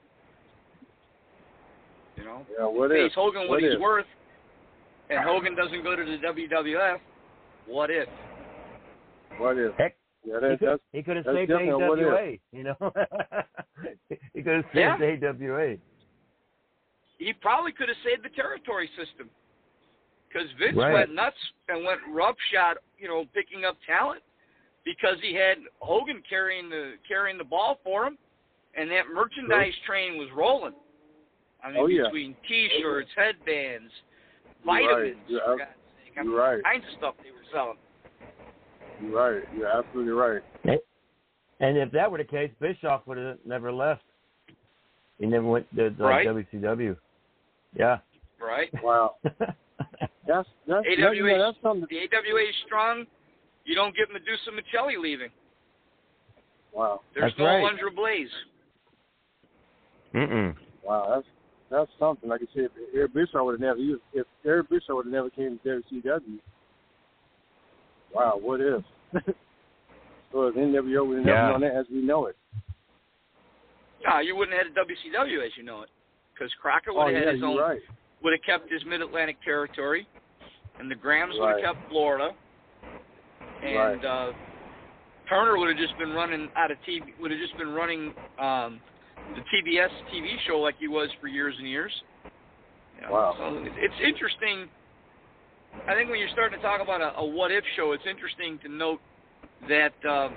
You know, Yeah, what pays if? Hogan what, What he's if? worth, and Hogan doesn't go to the W W F. What if? What if? Heck, Yeah, he that, could, that's he could have that's saved definitely a what A W if. A, you know? he could have saved Yeah. A W A. He probably could have saved the territory system, because Vince Right. went nuts and went roughshod, you know, picking up talent because he had Hogan carrying the carrying the ball for him, and that merchandise train was rolling. I mean, Oh, yeah. between T-shirts, headbands, You're right. vitamins, You're for ab- God's sake, I you're mean, right. kinds of stuff they were selling. You're right. You're absolutely right. And if that were the case, Bischoff would have never left. He never went to the Right. W C W. Yeah. Right? Wow. That's that's A W A, yeah, that's something. the A W A is strong. You don't get Medusa Michelli leaving. Wow. There's That's no right. Alundra Blaze. Mm-mm. Wow, that's that's something. Like I said, if Eric Bischoff would have never, used, if Eric Bischoff would have never came to W C W, wow, what if? So as N W O would have never Yeah. known that as we know it. No, you wouldn't have had a W C W as you know it, because Crockett would Oh, have yeah, had his you're own, right. would have kept his Mid-Atlantic territory, and the Grahams would Right. have kept Florida, and Right. uh, Turner would have just been running out of T V, would have just been running um, the T B S T V show like he was for years and years. You know, Wow. So it's, it's interesting. I think when you're starting to talk about a, a what-if show, it's interesting to note that uh,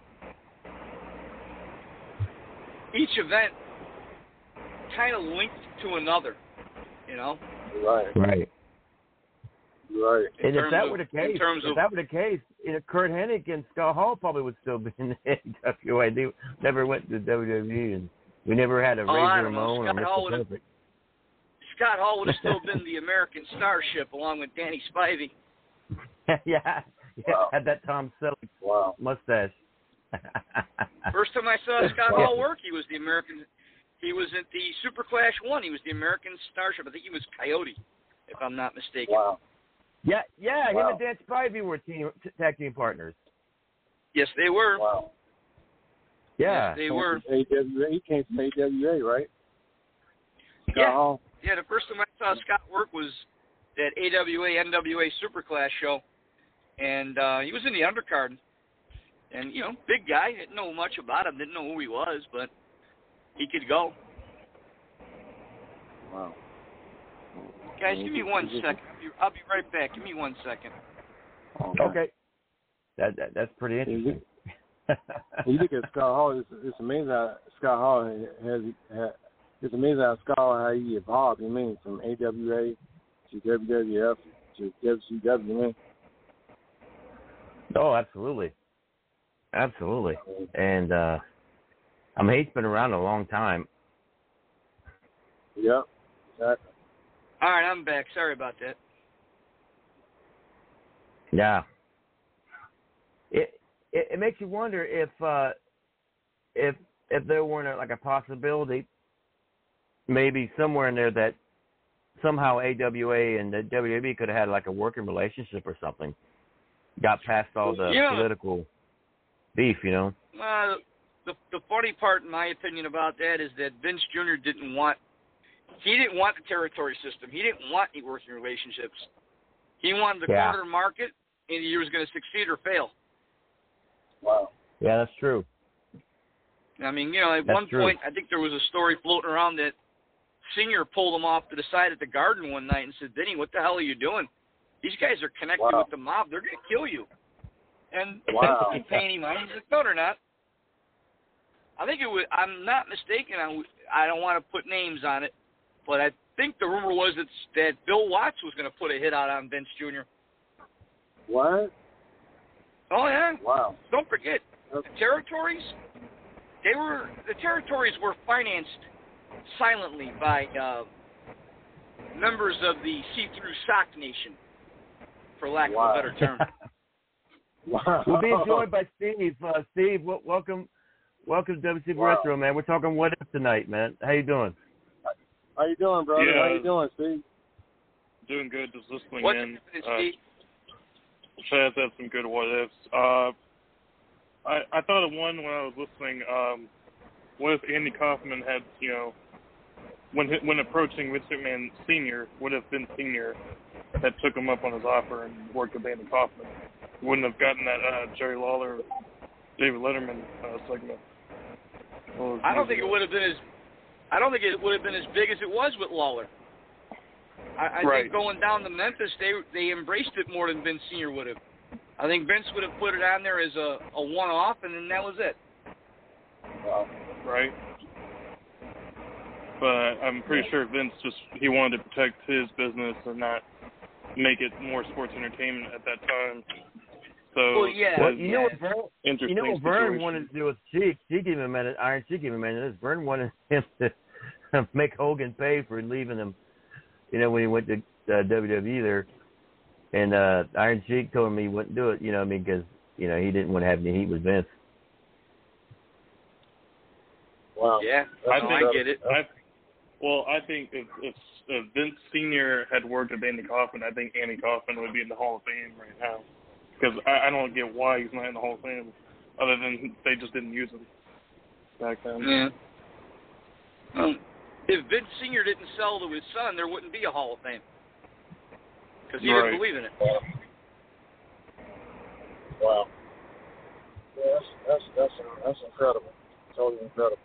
each event kind of linked to another, you know? Right. Right. Right. And if terms that of- were the in case, terms if of- that were the case, you know, Kurt Hennig and Scott Hall probably would still be in the A E W. They never went to W W E, and we never had a Oh, I Razor don't know. Ramon or Scott Hall Mister would've- Perfect. Scott Hall would have still been the American Starship along with Danny Spivey. yeah, yeah, Wow. had that Tom Selleck Wow. mustache. First time I saw Scott Hall work, he was the American. He was at the Super Clash One. He was the American Starship. I think he was Coyote, if I'm not mistaken. Wow. Yeah, yeah, Wow. him and Dan Spivey were team t- tag team partners. Yes, they were. Wow. Yeah, Yes, they were. A W A, he came from A W A, right? Scott Yeah. Hall? Yeah, the first time I saw Scott work was that A W A N W A Super Clash show, and uh, he was in the undercard. And you know, big guy, didn't know much about him, didn't know who he was, but he could go. Wow. Guys, give me one second. I'll be, I'll be right back. Give me one second. okay. That, that that's pretty interesting. You look at Scott Hall. It's, it's amazing how Scott Hall has, has. It's amazing how Scott Hall how he evolved. You mean from A W A to W W F to W C W. You mean? Oh, absolutely, absolutely. And uh, I mean, he's been around a long time. Yep. Exactly. All right, I'm back. Sorry about that. Yeah. It it, it makes you wonder if uh, if if there weren't a, like a possibility, maybe somewhere in there that somehow A W A and the W W E could have had like a working relationship or something. Got past all the Yeah. political beef, you know. Uh, the the funny part, in my opinion, about that is that Vince Junior didn't want he didn't want the territory system. He didn't want any working relationships. He wanted the Yeah. corner market, and he was going to succeed or fail. Wow. Yeah, that's true. I mean, you know, at That's one true. point, I think there was a story floating around that Senior pulled him off to the side at the Garden one night and said, "Vinny, what the hell are you doing? These guys are connected Wow. with the mob. They're going to kill you." And Wow. he paying him money. He's like, "No, they're not." I think it was. I'm not mistaken. I, I don't want to put names on it, but I think the rumor was that that Bill Watts was going to put a hit out on Vince Junior What? Oh yeah. Wow. Don't forget the territories. They were the territories were financed silently by uh, members of the see-through sock nation, for lack Wow. of a better term. Wow. We'll be joined by Steve. Uh, Steve, w- welcome, welcome to W C W Wow. Retro, man. We're talking what if tonight, man. How you doing? How you doing, brother? Yeah. How you doing, Steve? Doing good, just listening What's in. happening, Uh, Steve? Chaz had some good what ifs. Uh, I I thought of one when I was listening. Um, what if Andy Kaufman had, you know, when when approaching Vince McMahon Senior, what if Vince Senior had took him up on his offer and worked with Andy Kaufman? Wouldn't have gotten that uh, Jerry Lawler, David Letterman uh, segment. Well, I don't think it would have been as. I don't think it would have been as big as it was with Lawler. I, I Right. think going down to Memphis, they they embraced it more than Vince Senior would have. I think Vince would have put it on there as a, a one-off, and then that was it. Wow. Right. But I'm pretty sure Vince just he wanted to protect his business and not make it more sports entertainment at that time. So Well, yeah. Well, you know what Vern, interesting you know what Vern situation. wanted to do with Sheik? She gave him a minute. Iron Sheik gave him a minute. Vern wanted him to make Hogan pay for leaving him. You know, when he went to uh, W W E there, and uh, Iron Sheik told him he wouldn't do it. You know, what I mean, because you know he didn't want to have any heat with Vince. Wow. Yeah, I, no, think, I get it. I, well, I think if, if, if Vince Senior had worked with Andy Kaufman, I think Andy Kaufman would be in the Hall of Fame right now. Because I, I don't get why he's not in the Hall of Fame, other than they just didn't use him back then. Yeah. Well, if Vince Senior didn't sell to his son, there wouldn't be a Hall of Fame. Because he right. didn't believe in it. Wow. Yeah, that's that's that's, that's incredible. Totally incredible.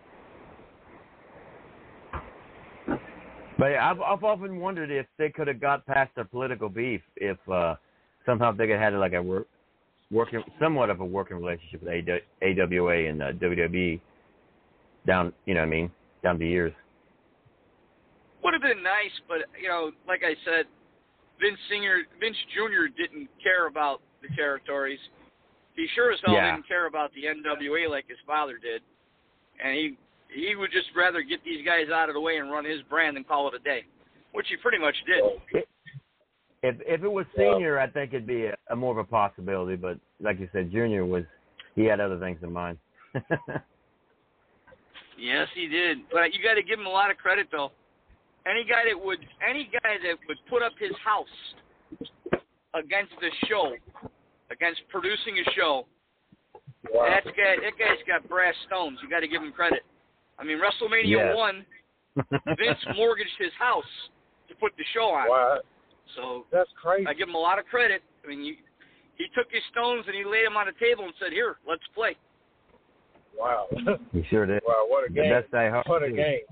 But I've I've often wondered if they could have got past their political beef, if uh, somehow they could have had like a work, working, somewhat of a working relationship with A W A and uh, W W E down, you know what I mean, down the years. Would have been nice, but you know, like I said, Vince Senior, Vince Junior didn't care about the territories. He sure as hell yeah. didn't care about the N W A like his father did, and he he would just rather get these guys out of the way and run his brand than call it a day, which he pretty much did. If if it was Senior, I think it'd be a, a more of a possibility. But like you said, Junior was he had other things in mind. Yes, he did. But you got to give him a lot of credit, though. Any guy that would any guy that would put up his house against the show, against producing a show, wow. that guy that guy's got brass stones. You got to give him credit. I mean, WrestleMania yes. one, Vince mortgaged his house to put the show on. Wow. So that's crazy. I give him a lot of credit. I mean, you, he took his stones and he laid them on the table and said, "Here, let's play." Wow. He sure did. Wow, what a game. The best die hard. What a game.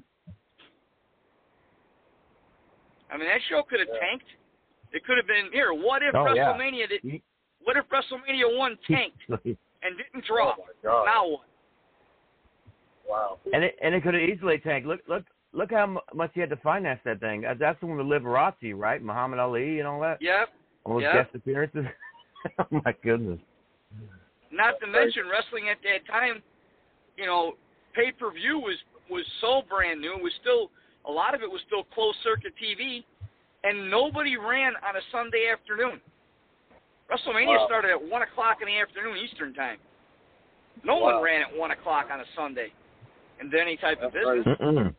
I mean, that show could have yeah. tanked. It could have been, here, what if oh, WrestleMania yeah. did, what if WrestleMania one tanked and didn't draw? Oh now what? Wow. And it and it could have easily tanked. Look look look how much he had to finance that thing. That's the one with Liberace, right? Muhammad Ali and all that. Yep. All those yep. guest appearances. Oh my goodness. Not to mention wrestling at that time, you know, pay per view was was so brand new. It was still a lot of it was still closed circuit T V, and nobody ran on a Sunday afternoon. WrestleMania wow. started at one o'clock in the afternoon Eastern time. No wow. one ran at one o'clock on a Sunday, and any type That's of business. Mm-mm.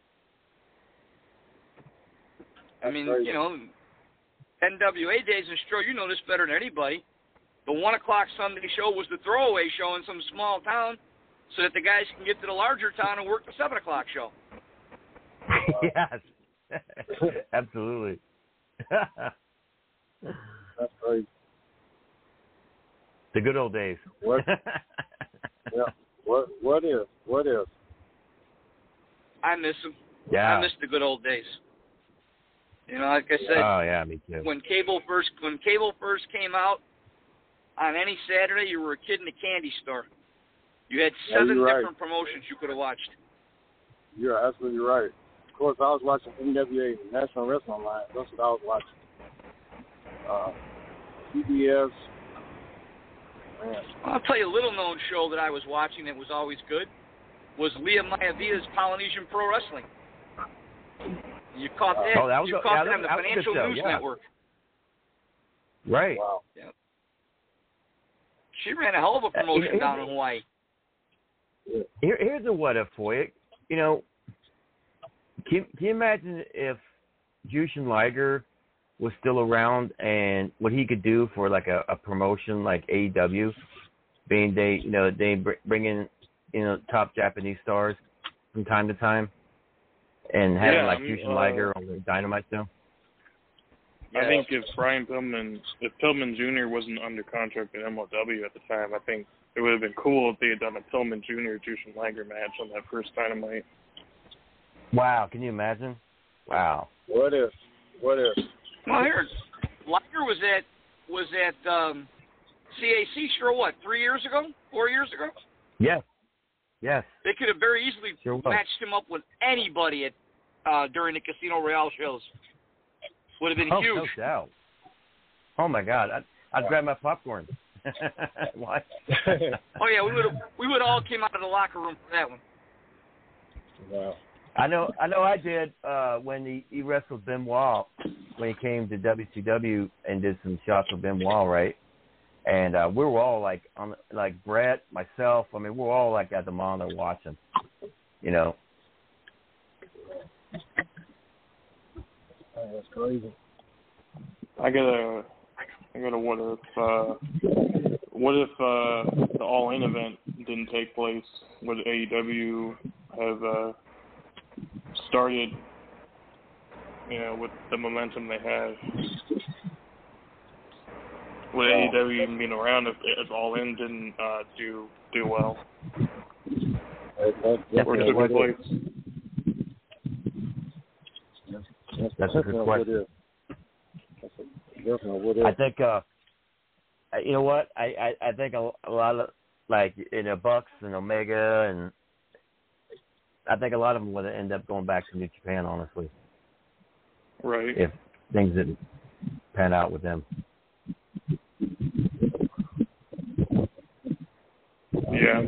I mean, crazy. you know, N W A days, and Stro, you know this better than anybody. The one o'clock Sunday show was the throwaway show in some small town, so that the guys can get to the larger town and work the seven o'clock show. Yes, absolutely. That's crazy. The good old days. What? Yeah. What? What if? What if? I miss them. Yeah. I miss the good old days. You know, like I said. Oh yeah, me too. When cable first when cable first came out, on any Saturday you were a kid in a candy store. You had seven yeah, different right. promotions you could have watched. You're absolutely right. Of course, I was watching N W A National Wrestling Alliance. That's what I was watching. Uh, C B S. Man. I'll tell you a little-known show that I was watching that was always good was Leah Maiavia's Polynesian Pro Wrestling. You caught that. Oh, that was you a, caught yeah, that on the that was Financial show, News yeah. Network. Right. Wow. Yeah. She ran a hell of a promotion uh, down in Hawaii. Here, here's a what if for you. You know, can, can you imagine if Jushin Liger was still around and what he could do for like a, a promotion like A E W, being they, you know, they bring in, you know, top Japanese stars from time to time, and having yeah, like I mean, Jushin uh, Liger on the Dynamite show. I think if Brian Pillman, if Pillman Junior wasn't under contract at M L W at the time, I think it would have been cool if they had done a Pillman Junior Jushin Liger match on that first Dynamite. Wow, can you imagine? Wow. What if? What if? Well, here, Liger was at was at um, C A C sure what three years ago, four years ago. Yes. Yes. They could have very easily sure matched him up with anybody at uh, during the Casino Royale shows. Would have been oh, huge. No doubt. Oh my God, I'd, I'd grab my popcorn. What? Oh yeah, we would have we would all came out of the locker room for that one. Wow. I know, I know, I did uh, when he, he wrestled Benoit when he came to W C W and did some shots with Benoit, right? And uh, we were all like, on like Brett, myself. I mean, we we're all like at the monitor watching. You know. Oh, that's crazy. I got a, I got a what if, uh, what if uh, the All In event didn't take place? Would A E W have uh, started, you know, with the momentum they have? Would A E W even be around if, if All In didn't uh, do do well? That's or took a place? That's, That's a good question. I think, uh, you know what? I, I, I think a, a lot of, like, you know, Bucks and Omega, and I think a lot of them would end up going back to New Japan, honestly. Right. If things didn't pan out with them. Yeah.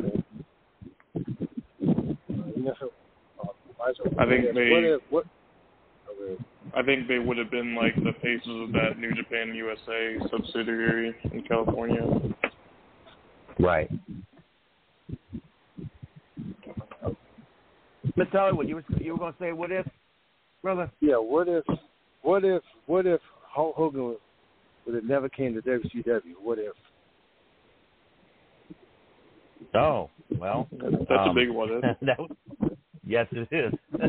I think they. I think they would have been like the faces of that New Japan U S A subsidiary in California. Right. Mister Hollywood, you were you were going to say what if, brother? Yeah. What if? What if? What if Hulk Hogan would have never came to W C W? What if? Oh, well. That's um, a big one. that was, yes, it is.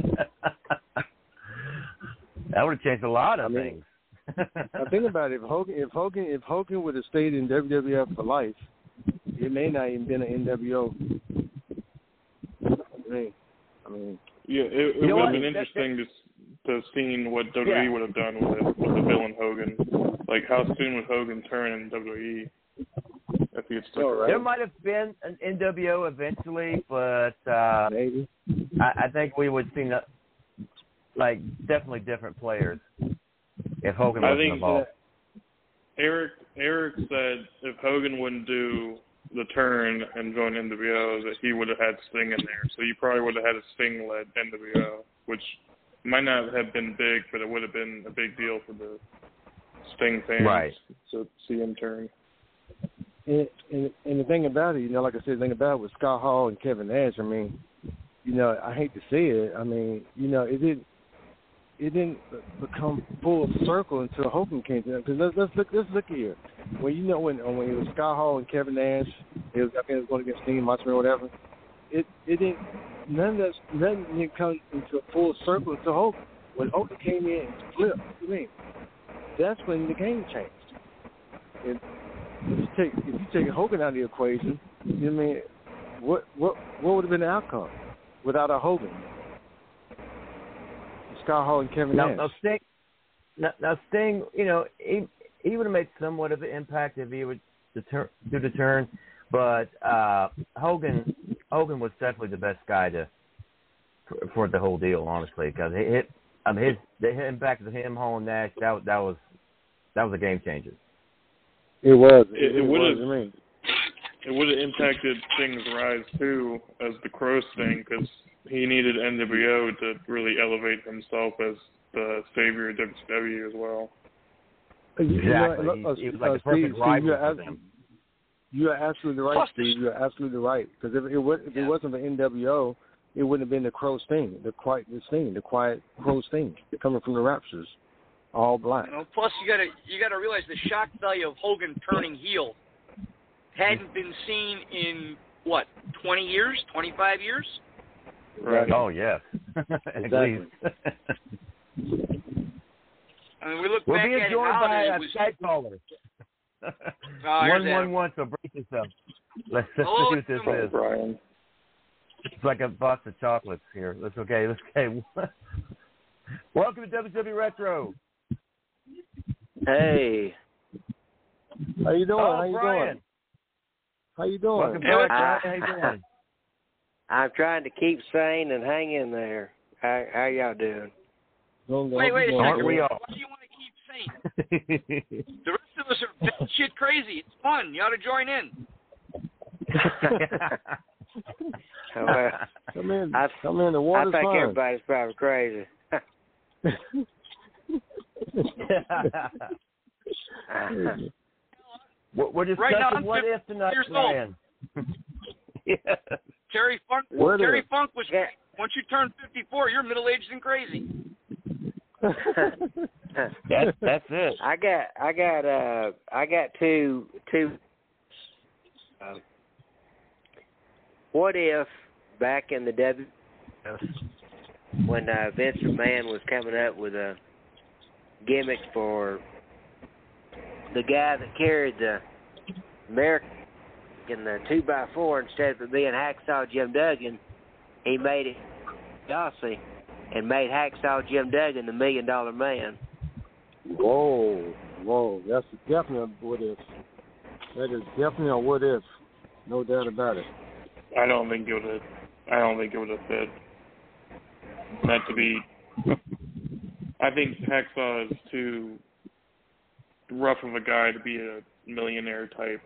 That would have changed a lot of I mean, things. I think about it. If Hogan, if Hogan, if Hogan would have stayed in W W F for life, it may not even been an N W O. I mean, I mean yeah, it, it would have been interesting that, to to have seen what W W E yeah. would have done with it, with the villain Hogan. Like, how soon would Hogan turn in W W E? If he had stuck oh, around? There might have been an N W O eventually, but uh, maybe I, I think we would see the, like definitely different players if Hogan wasn't I think involved. Eric Eric said if Hogan wouldn't do the turn and join N W O, that he would have had Sting in there. So you probably would have had a Sting-led N W O, which might not have been big, but it would have been a big deal for the Sting fans right. to see him turn. And, and, and the thing about it, you know, like I said, the thing about it with Scott Hall and Kevin Nash, I mean, you know, I hate to say it, I mean, you know, it didn't, it didn't become full circle until Hogan came to them. Because let's, let's look, let's look here. When you know when when it was Scott Hall and Kevin Nash, it was I think it was going against Sting, Macho or whatever. It it didn't none of that none didn't come into a full circle until Hogan. When Hogan came in and flipped, what do you mean? That's when the game changed. And if you take if you take Hogan out of the equation, you know what I mean, what what what would have been the outcome without a Hogan? Scott Hall and Kevin now, Nash. Now Sting, now, now Sting, you know, he he would have made somewhat of an impact if he would deter, do the turn, but uh, Hogan Hogan was definitely the best guy to for, for the whole deal, honestly, because he hit. I mean, his the impact of him, Hall and Nash, that that was that was a game changer. It was. It, it, it would have. I mean. It would have impacted Sting's rise too as the Crow Sting, because he needed N W O to really elevate himself as the savior of W C W as well. Exactly. You know, he, he was like a perfect Steve, rival Steve, for them. You are absolutely right, Steve. You're absolutely right. Because if it was, if yeah. it wasn't for N W O, it wouldn't have been the Crow Sting, the quiet the Sting, the quiet Crow Sting, coming from the Raptors, all black. You know, plus, you gotta you gotta realize the shock value of Hogan turning heel hadn't been seen in what twenty years, twenty-five years. Right. Oh yes. Exactly. I mean, we look we'll back be at it joined now, by it a was Skype caller. Oh, one one one. So brace yourself. Let's let's Hello, see what this Oh, is. Brian. It's like a box of chocolates here. That's okay. That's okay. Welcome to W C W Retro. Hey. How you doing? Oh, How you Brian. doing? How you doing? Welcome back, Brian. How you doing? I'm trying to keep sane and hang in there. How how y'all doing? Wait, wait a Aren't second. we Why all? do you want to keep sane? The rest of us are shit crazy. It's fun. You ought to join in. Well, Come in. I, Come in. The I water's think fine. everybody's probably crazy. We're we're discussing Right now, I'm what if tonight, years Brian. Yeah. Terry Funk. What Terry if? Funk was Yeah. Once you turn fifty-four, you're middle-aged and crazy. that's that's it. I got I got uh I got two two. Uh, what if back in the W when uh, Vince McMahon was coming up with a gimmick for the guy that carried the American in the two by four, instead of it being Hacksaw Jim Duggan, he made it Dawsey and made Hacksaw Jim Duggan the Million Dollar Man. Whoa, whoa, that's definitely a what if. That is definitely a what if, no doubt about it. I don't think it would have. I don't think it would have fit. Not to be. I think Hacksaw is too rough of a guy to be a millionaire type.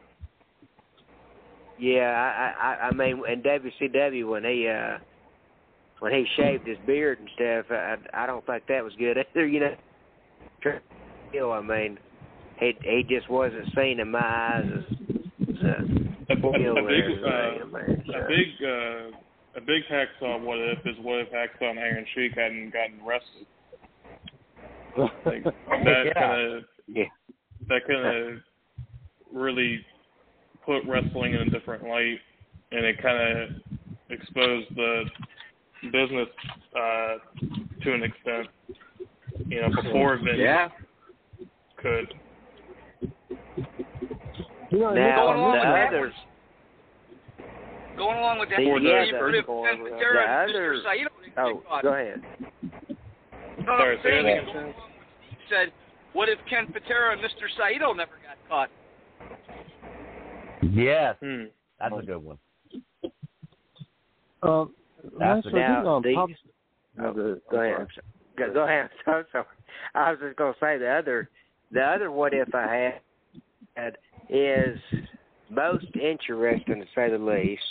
Yeah, I, I, I mean, in W C W when he uh, when he shaved his beard and stuff, I, I don't think that was good either. You know, I mean, he he just wasn't seen in my eyes as, as a, a, a, a big, uh, man, so. a big, uh, a big Hacksaw what if is what if Hacksaw and Iron Sheik hadn't gotten arrested. Like, that yeah. kind of yeah. that kind of really put wrestling in a different light, and it kind of exposed the business uh, to an extent. You know, before Vince yeah. could. You know, now, going along the with others. That, going along with that, the, yeah, Steve, the, what if the, Pantera and the others. Mister Saito Oh, caught? go ahead. No, Sorry, I'm say saying that is, again. he said, what if Ken Patera and Mister Saito never got caught? Yes, hmm. that's a good one. Um, That's so now, um, the, pop, oh, go, go ahead. Go, go ahead. I'm sorry. I was just going to say the other, the other what if I had is most interesting to say the least.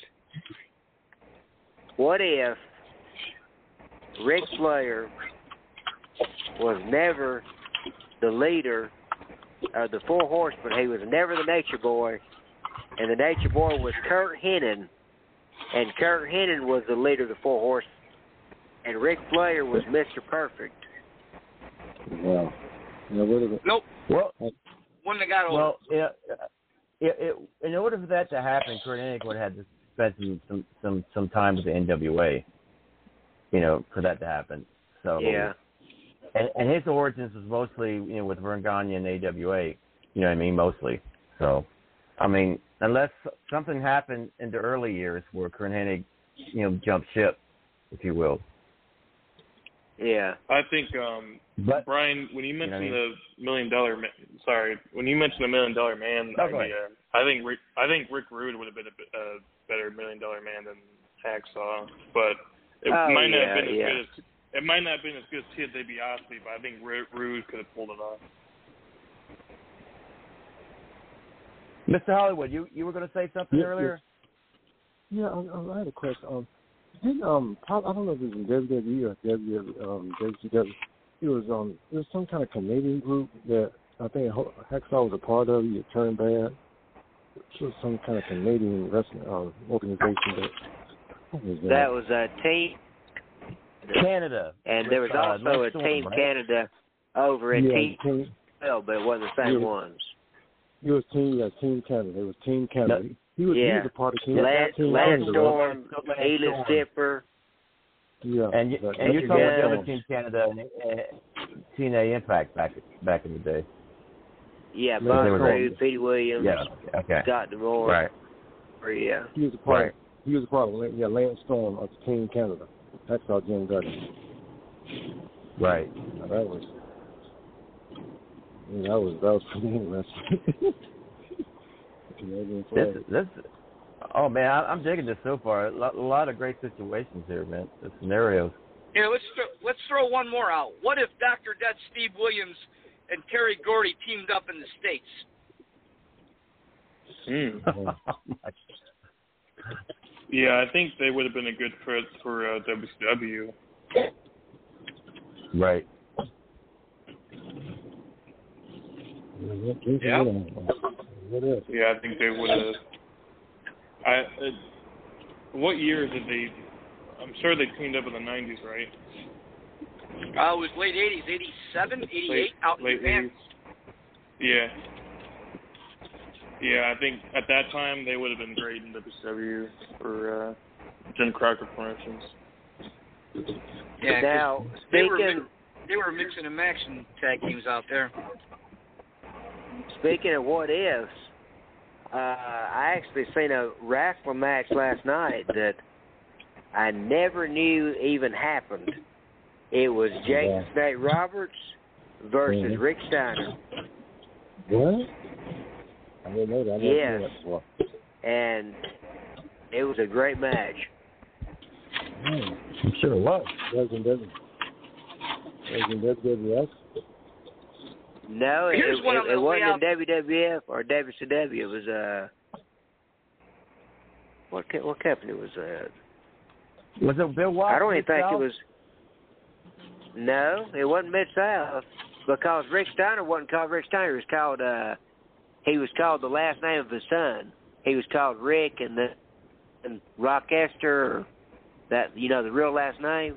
What if Ric Flair was never the leader of the Four Horsemen? He was never the Nature Boy, and the Nature Boy was Kurt Hennig, and Kurt Hennig was the leader of the Four Horsemen, and Ric Flair was Mister Perfect. Wow. Yeah, what is it? Nope. Well, Wouldn't have got over. well, it, it, it, in order for that to happen, Kurt Hennig would have had to spend some, some, some, some time with the N W A, you know, for that to happen. So yeah. And, and his origins was mostly, you know, with Verne Gagne and A W A, you know what I mean, mostly. So, I mean, unless something happened in the early years where Kurt Hennig, you know, jumped ship, if you will. Yeah. I think, um, but, Brian, when you mentioned you know what I mean? the million dollar man, sorry, when you mentioned the million dollar man no, idea, I think Rick, I think Rick Rude would have been a, bit, a better million dollar man than Hacksaw, but it oh, might not yeah, have been as yeah. good as it might not have been as good as Ted DiBiase, but I think Rude could have pulled it off. Mister Hollywood, you, you were going to say something yeah, earlier? Yeah, I, I had a question. Um, did um, I don't know if it was in W W E or W um W C W. It was um, it was some kind of Canadian group that I think Hacksaw was a part of. He had turned bad. It was some kind of Canadian wrestling um, organization that. What was that? That was a team Canada, and there was uh, also a Storm, Team right? Canada over at yeah, Team team, Well, but it wasn't the same yeah. ones. It was Team, yeah, Team Canada. It was Team Canada. No, he was, yeah. he was a part of Team, Lance, team Lance Canada. Storm, Ellis Dipper. Yeah, and, that, and you're talking about the other Storm. Team Canada and uh, T N A Impact back back in the day. Yeah, Bob Roode, Petey Williams, Yeah, okay. Scott DeMore. Right. Yeah. He was a part. Right. He was a part of yeah, Lance Storm of Team Canada. That's how Jim Duggan. Right. Now, that was. Yeah, that was that was pretty interesting. Canadian flag. This, this, oh man, I, I'm digging this so far. A lot, a lot of great situations here, man. The scenarios. Yeah, let's th- let's throw one more out. What if Doctor Death, Steve Williams, and Terry Gordy teamed up in the States? Mm. Yeah, I think they would have been a good fit for uh, W C W. Right. Yeah. Yeah, I think they would have. I. Uh, what year did they I'm sure they cleaned up in the nineties, right? Uh, it was late eighties, eighty-seven, eighty-eight, late, out in late Japan. eighties. Yeah. Yeah, I think at that time they would have been great in W C W for uh, Jim Crockett Promotions. Yeah, Now, they were, speaking, mi- they were mixing and matching tag teams out there. speaking of what ifs, uh, I actually seen a wrestling match last night that I never knew even happened. It was Jake Yeah. the Snake Roberts versus Mhm. Rick Steiner. What? I didn't know that. I never Yes. knew that before. And it was a great match. Hmm. I'm sure it was. Was in W W F? No, it, Here's it, what I'm it, gonna it wasn't lay in W W F or W C W. It was uh, what co- what company was that? Was it Bill Watts? I don't even think Mid-South? it was. No, it wasn't Mid South because Rick Steiner wasn't called Rick Steiner. He was called uh, he was called the last name of his son. He was called Rick, and the and Rochester, or that you know the real last name.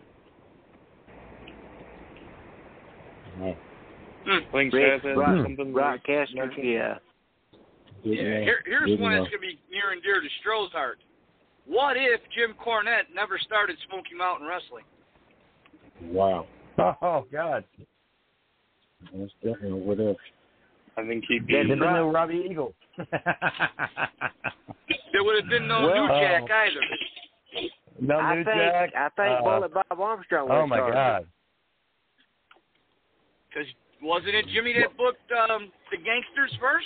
Oh. I think Rick Chaz had Rock, something. Rochester, yeah. Good Yeah, man. here, here's Good one man. that's going to be near and dear to Stroh's heart. What if Jim Cornette never started Smoky Mountain Wrestling? Wow. Oh, God. That's definitely what if. I think he'd be. Didn't know Robbie Eagle. There would have been no Well, New Jack uh, either. No I New think Jack. I think uh, Bullet Bob Armstrong would Oh, have my started. God. Because wasn't it Jimmy that booked um, the Gangsters first?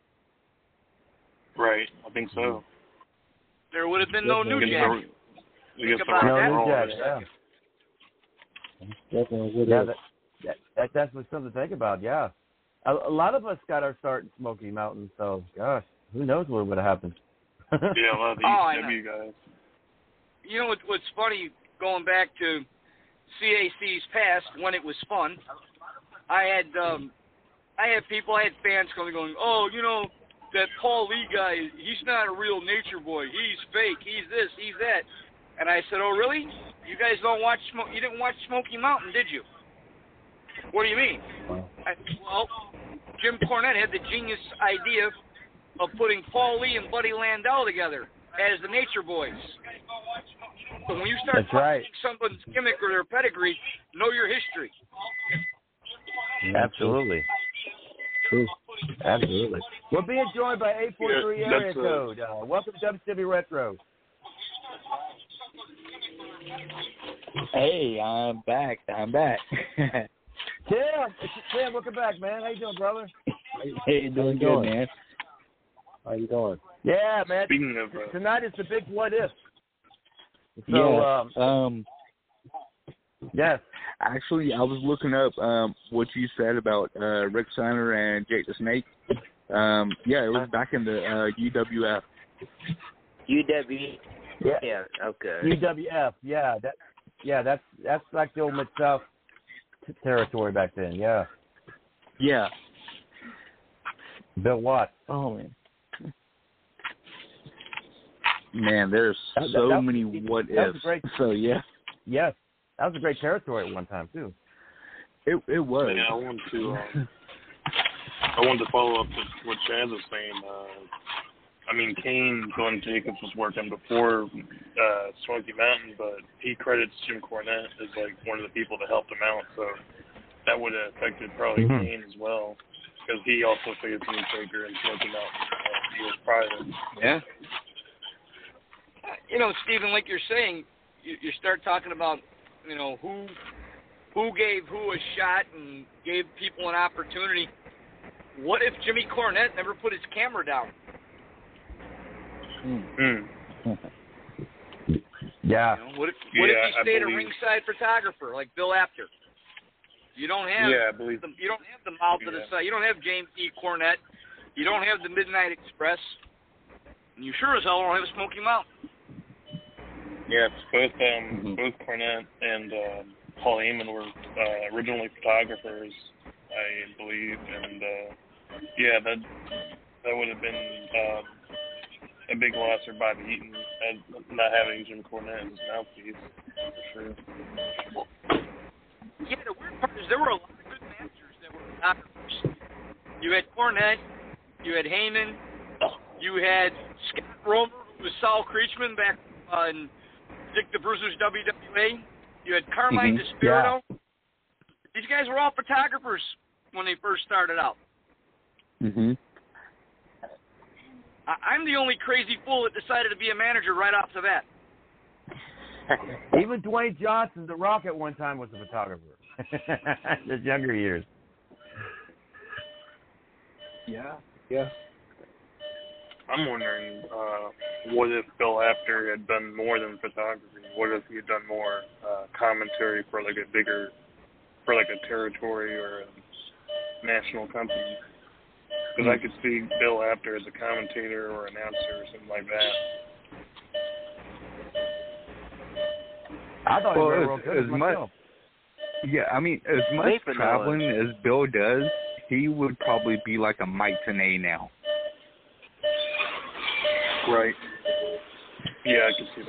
Right, I think so. There would have been no New Against Jack. the- against the about Rock that. and No New Roll. Jack, yeah. Definitely what Yeah, if. that, that, that, that's what's something to think about, yeah. A, a lot of us got our start in Smoky Mountain, so, gosh, who knows what would have happened. Yeah, a lot of the Oh, I E C W guys. You know what, what's funny, going back to C A C's past when it was fun, I had um, I had people, I had fans coming going, oh, you know, that Paul Lee guy, he's not a real nature boy. He's fake. He's this. He's that. And I said, oh, really? You guys don't watch, Smo- you didn't watch Smoky Mountain, did you? What do you mean? I, well, Jim Cornette had the genius idea of putting Paul Lee and Buddy Landau together as the Nature Boys. So when you start That's right. talking someone's gimmick or their pedigree, know your history. Absolutely. True. Absolutely. We're being joined by eight four three Yeah, area that's, uh, code. Uh, welcome to W C W Retro. Hey, I'm back. I'm back. Tim, it's Tim, welcome back, man. How you doing, brother? Hey, doing you good, doing? man. How you doing? Yeah, man. Speaking of, uh, Tonight is the big what if. So, yeah. um, Um. yes. Actually, I was looking up um what you said about uh Rick Steiner and Jake the Snake. Um. Yeah, it was back in the uh, U W F. U W. Yeah. Yeah. Okay. U W F. Yeah. That. Yeah. That's that's like the old Mid South t- territory back then. Yeah. Yeah. Bill Watts. Oh man. Man, there's That- that- so that- many what that was ifs. great. So yeah, Yes. That was a great territory at one time too. it it was. yeah, I want to. Uh, I wanted to follow up with what Chaz was saying. Uh, I mean, Kane, Glenn Jacobs was working before uh, Smoky Mountain, but he credits Jim Cornette as like one of the people that helped him out. So that would have affected probably Mhm. Kane as well, because he also faced Undertaker in Smoky Mountain uh, years prior. Yeah. You know, Stephen, like you're saying, you, you start talking about, you know, who who gave who a shot and gave people an opportunity. What if Jimmy Cornette never put his camera down? Mm. Yeah. You know, what if what Yeah, if I he stayed a believe- ringside photographer like Bill Apter? You don't have Yeah, I believe- the, you don't have the mouth of the Yeah. side. You don't have James E. Cornette. You don't have the Midnight Express. And you sure as hell don't have Smoky Mountain. Yeah, it's both um Mm-hmm. both Cornette and um, Paul Heyman were uh, originally photographers, I believe, and uh, yeah, that that would have been um, a big loss for Bobby Eaton and not having Jim Cornette as his mouthpiece, for sure. Yeah, the weird part is there were a lot of good managers that were photographers. You had Cornette, you had Heyman, you had Scott Romer, who was Saul Creechman back uh, in Dick the Bruiser's W W A. You had Carmine Mhm. Despirito. Yeah. These guys were all photographers when they first started out. Mhm. I'm the only crazy fool that decided to be a manager right off the bat. Even Dwayne Johnson, The Rock, at one time was a photographer. His younger years. Yeah, yeah. I'm wondering, uh, what if Bill Apter had done more than photography? What if he had done more uh, commentary for like a bigger, for like a territory or a national company? Because I could see Bill Apter as a commentator or announcer or something like that. I thought well, he was as, real good as as much, myself. Yeah, I mean, as much Nathan traveling as Bill does, he would probably be like a Mike Tenay now. Right. Yeah, I can see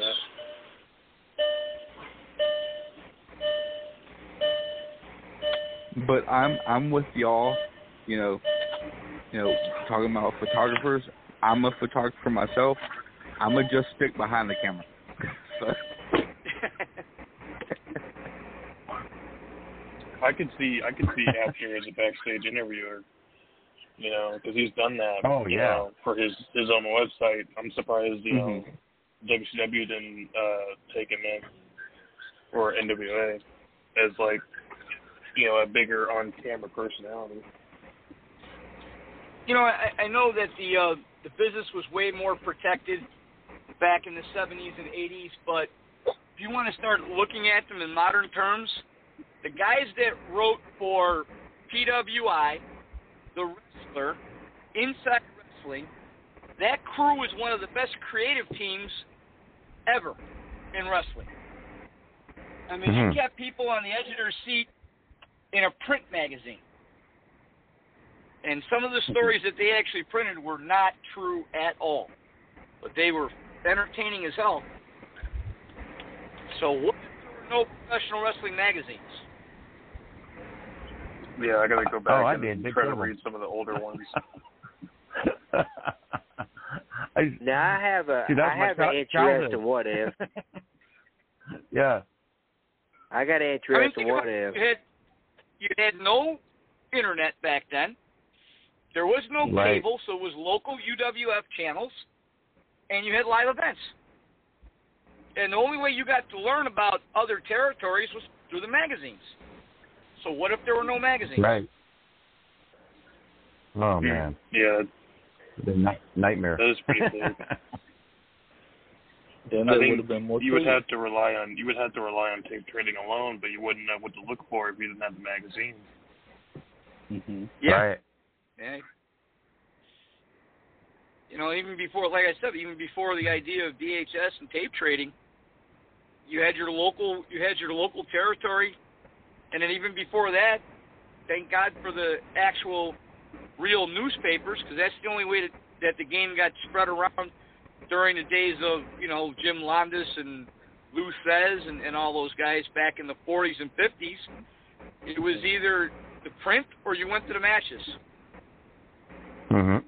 that. But I'm I'm with y'all, you know, you know, talking about photographers. I'm a photographer myself. I'm gonna just stick behind the camera. So. I could see I could see Apter as a backstage interviewer, you know, because he's done that. Oh, you yeah. know, for his his own website. I'm surprised, you Mhm. know, W C W didn't uh, take him in, or N W A, as like, you know, a bigger on-camera personality. You know, I, I know that the uh, the business was way more protected back in the seventies and eighties, but if you want to start looking at them in modern terms, the guys that wrote for P W I, The Wrestler, Inside Wrestling, that crew was one of the best creative teams ever in wrestling. I mean, Mhm. you kept people on the edge of their seat in a print magazine. And some of the stories that they actually printed were not true at all. But they were entertaining as hell. So what if there were no professional wrestling magazines? Yeah, I gotta go back Oh, I'd be in and big try trouble. to read some of the older ones. I, Now I have a See, that's I my have chi- an childhood. interesting what if. Yeah. I got an I mean, interesting think what about it. if. You had, you had no internet back then. There was no Right. cable, so it was local U W F channels, and you had live events. And the only way you got to learn about other territories was through the magazines. So what if there were no magazines? Right. Oh, man. Yeah, The night- nightmare. that is pretty big. Then I there think would have been more. you would tools. have to rely on you would have to rely on tape trading alone, but you wouldn't know what to look for if you didn't have the magazines. Mm-hmm. Yeah. Right. Yeah. You know, even before, like I said, even before the idea of V H S and tape trading, you had your local, you had your local territory, and then even before that, thank God for the actual real newspapers, because that's the only way that, that the game got spread around during the days of, you know, Jim Londas and Lou Thez and, and all those guys back in the forties and fifties. It was either the print or you went to the matches. Mm-hmm.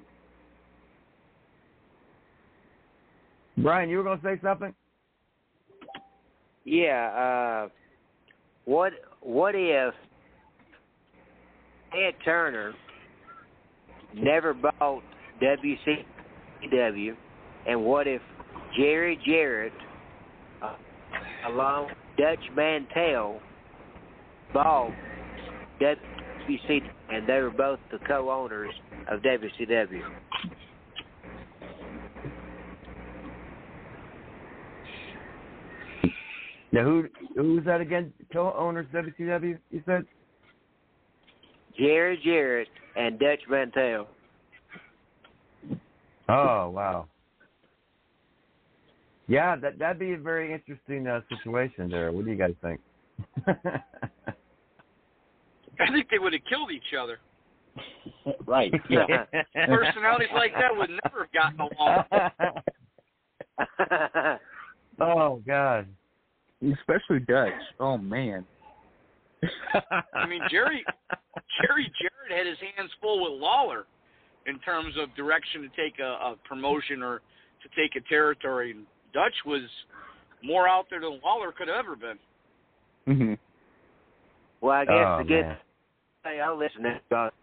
Brian, you were going to say something? Yeah, uh, what what if Ed Turner never bought W C W, and what if Jerry Jarrett, uh, along with Dutch Mantel, bought W C W, and they were both the co-owners of W C W? Now, who who's that again? Co-owners W C W, you said? Jerry Jarrett and Dutch Mantel. Oh, wow. Yeah, that, that'd be a very interesting uh, situation there. What do you guys think? I think they would have killed each other. Right. Yeah. Personalities like that would never have gotten along. God. Especially Dutch. Oh man. I mean, Jerry Jerry Jarrett had his hands full with Lawler in terms of direction to take a, a promotion or to take a territory. Dutch was more out there than Lawler could have ever been. Mhm. Well, I guess Oh, to get man. hey, I'll listen to that.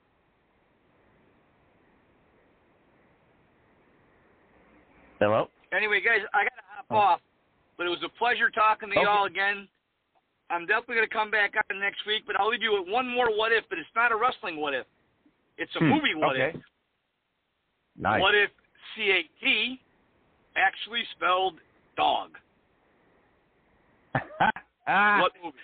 Hello? Anyway, guys, I got to hop off, but it was a pleasure talking to Okay. y'all again. I'm definitely going to come back on next week, but I'll leave you with one more what if, but it's not a wrestling what if. It's a Hmm, movie what okay. if. Nice. What if C A T actually spelled dog? What movie?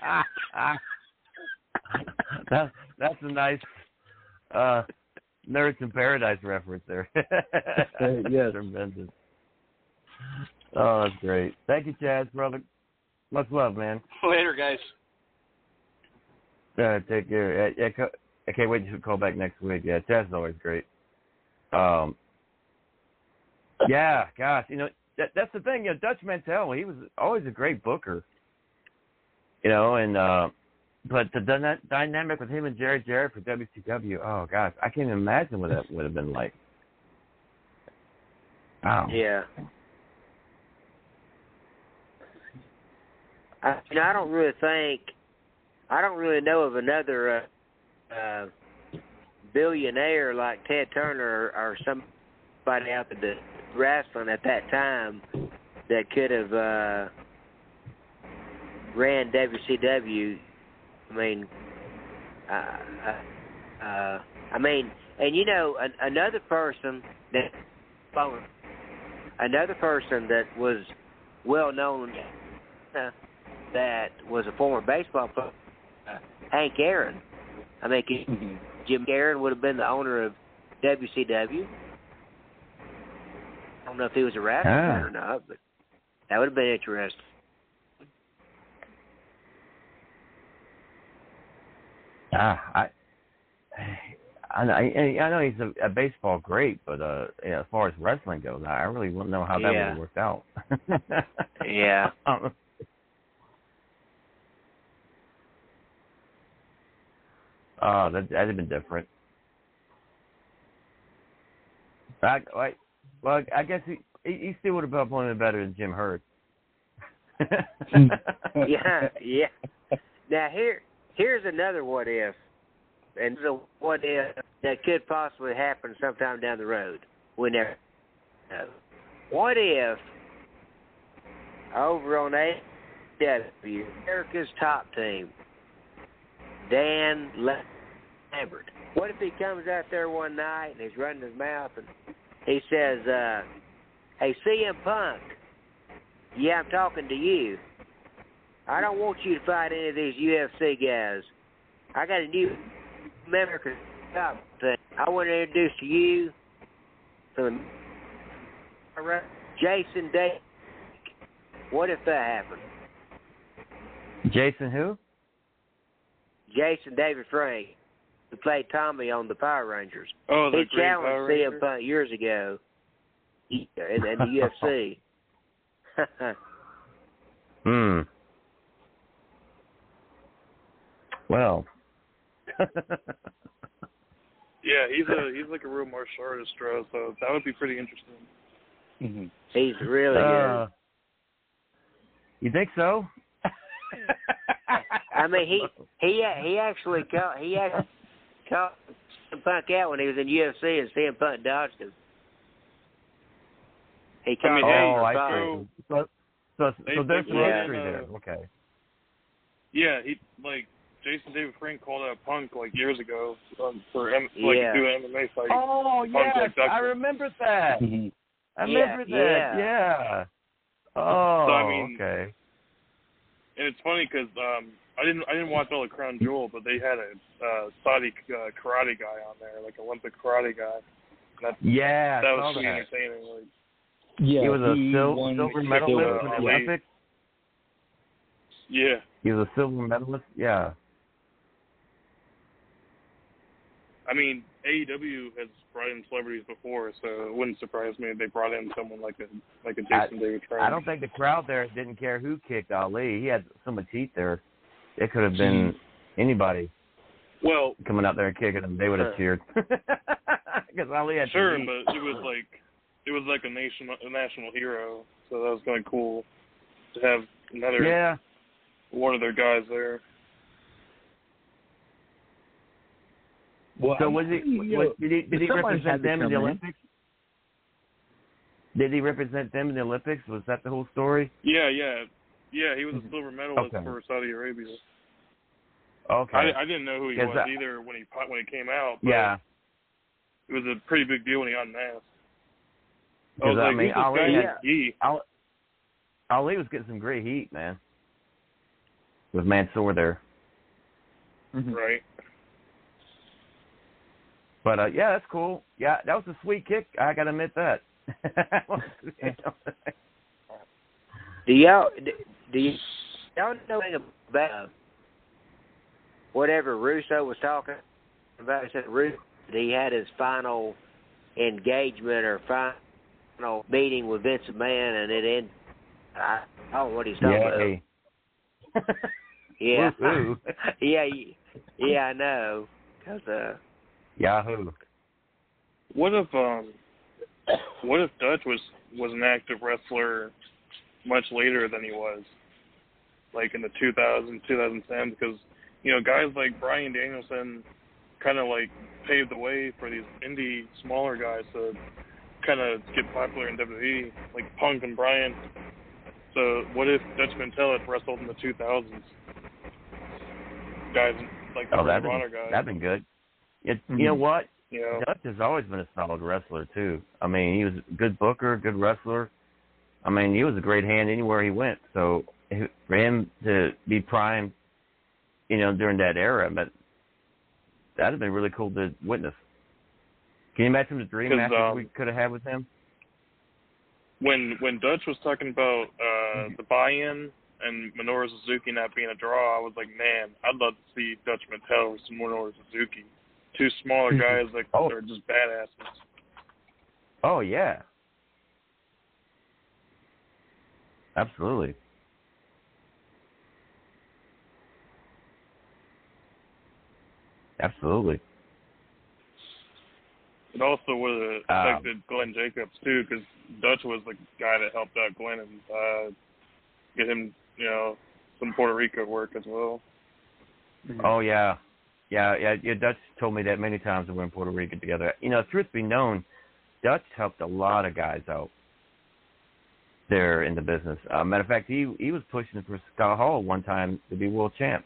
that, that's a nice uh, Nerds in Paradise reference there. Yes. Tremendous. Oh, that's great. Thank you, Chaz, brother. Much love, man. Later, guys. Uh, take care. Yeah, yeah, I can't wait to call back next week. Yeah, Chaz is always great. Um, yeah, gosh, you know that, that's the thing. You know, Dutch Mantell, he was always a great booker. You know, and uh, but the dyna- dynamic with him and Jerry Jarrett for W C W, oh gosh, I can't even imagine what that would have been like. Wow. Yeah. I, you know, I don't really think, I don't really know of another uh, uh, billionaire like Ted Turner or somebody out there that wrestling at that time that could have uh, ran W C W. I mean, uh, uh, uh, I mean, and you know, an, another person that, another person that was well known. Uh, that was a former baseball player, uh, Hank Aaron. I mean, mm-hmm. Jim Aaron would have been the owner of W C W. I don't know if he was a wrestler ah. or not, but that would have been interesting. Ah, I, I, I, I know he's a, a baseball great, but uh, you know, as far as wrestling goes, I really wouldn't know how that Yeah. would have worked out. Yeah. Um, Oh, that, that'd have been different. I, I, well, I guess he, he still would have been appointed better than Jim Hurd. yeah, yeah. Now here, here's another what if, and the what if that could possibly happen sometime down the road. We never know. What if over on A E W, America's top team, Dan Lambert. What if he comes out there one night and he's running his mouth and he says, uh, hey, C M Punk, yeah, I'm talking to you. I don't want you to fight any of these U F C guys. I got a new American top thing. I want to introduce to you some Jason Day. What if that happened? Jason who? Jason David Frank, who played Tommy on the Power Rangers. Oh, the he Green challenged Power C M Ranger? Punk years ago in, in the U F C. Hmm. Well. Yeah, he's a he's like a real martial artist, bro. So that would be pretty interesting. Mm-hmm. He's really uh, good. You think so? I mean, he he he actually caught he actually caught C M Punk out when he was in U F C, and C M Punk dodged him. He caught I mean, him hey, for oh, I five. see. So, so, They- so there's they some brought history in, uh, there. Okay. Yeah, he like Jason David Frank called out Punk like years ago um, for M- like Yeah. do an M M A fight. Oh, Punk yes, like ducked I him. remember that. Mm-hmm. I Yeah, remember that. yeah. Yeah. Oh, So, I mean, okay. And it's funny because um, I didn't I didn't watch all the Crown Jewel, but they had a uh, Saudi uh, karate guy on there, like Olympic karate guy. And that Yeah, that I was saw pretty that. entertaining. Like, Yeah, he was a he sil- won silver the medalist silver, in the yeah. Olympics. yeah, He was a silver medalist. Yeah. I mean, A E W has brought in celebrities before, so it wouldn't surprise me if they brought in someone like a like a Jason I, David Frank. I don't think the crowd there didn't care who kicked Ali. He had so much heat there. It could have been anybody. Well, coming out there and kicking him, they would have cheered. Because Ali had sure, some heat. but it was like it was like a nation a national hero, so that was kind of cool to have another yeah one of their guys there. Well, so was he? Was, did he, did he represent them in the Olympics? Did he represent them in the Olympics? Was that the whole story? Yeah, yeah, yeah. He was a silver medalist okay. for Saudi Arabia. Okay. I, I didn't know who he was I, either when he when he came out. But yeah. It was a pretty big deal when he unmasked. I was like, I mean, Ali, guy had, he? Ali, Ali was getting some great heat, man. With Mansoor there. Mm-hmm. Right. But, uh, yeah, that's cool. Yeah, that was a sweet kick. I got to admit that. do y'all do you y'all know anything about whatever Russo was talking about? He said Russo, he had his final engagement or final meeting with Vince McMahon, and it ended. I don't know what he's talking yeah. about. Yeah, yeah, yeah, I know. Cause uh, Yahoo. What if um, what if Dutch was was an active wrestler much later than he was, like in the two thousand, twenty ten? Because you know, guys like Bryan Danielson kind of like paved the way for these indie smaller guys to kind of get popular in W W E, like Punk and Bryan. So what if Dutch Mantel had wrestled in the two thousands? Guys like the oh, Ring that'd of been, Honor guys. That'd been good. It, mm-hmm. You know what? You know, Dutch has always been a solid wrestler too. I mean, he was a good booker, good wrestler. I mean, he was a great hand anywhere he went. So for him to be prime, you know, during that era, but that'd have been really cool to witness. Can you imagine the dream matches um, we could have had with him? When when Dutch was talking about uh, mm-hmm. the buy-in and Minoru Suzuki not being a draw, I was like, man, I'd love to see Dutch Mantel versus Minoru Suzuki. Two smaller guys that oh. are just badasses. Oh, yeah. Absolutely. Absolutely. It also would have affected um, Glenn Jacobs, too, because Dutch was the guy that helped out Glenn and uh, get him, you know, some Puerto Rico work as well. Oh, yeah. Yeah, yeah, yeah. Dutch told me that many times when we were in Puerto Rico together. You know, truth be known, Dutch helped a lot of guys out there in the business. Uh, matter of fact, he he was pushing for Scott Hall one time to be world champ.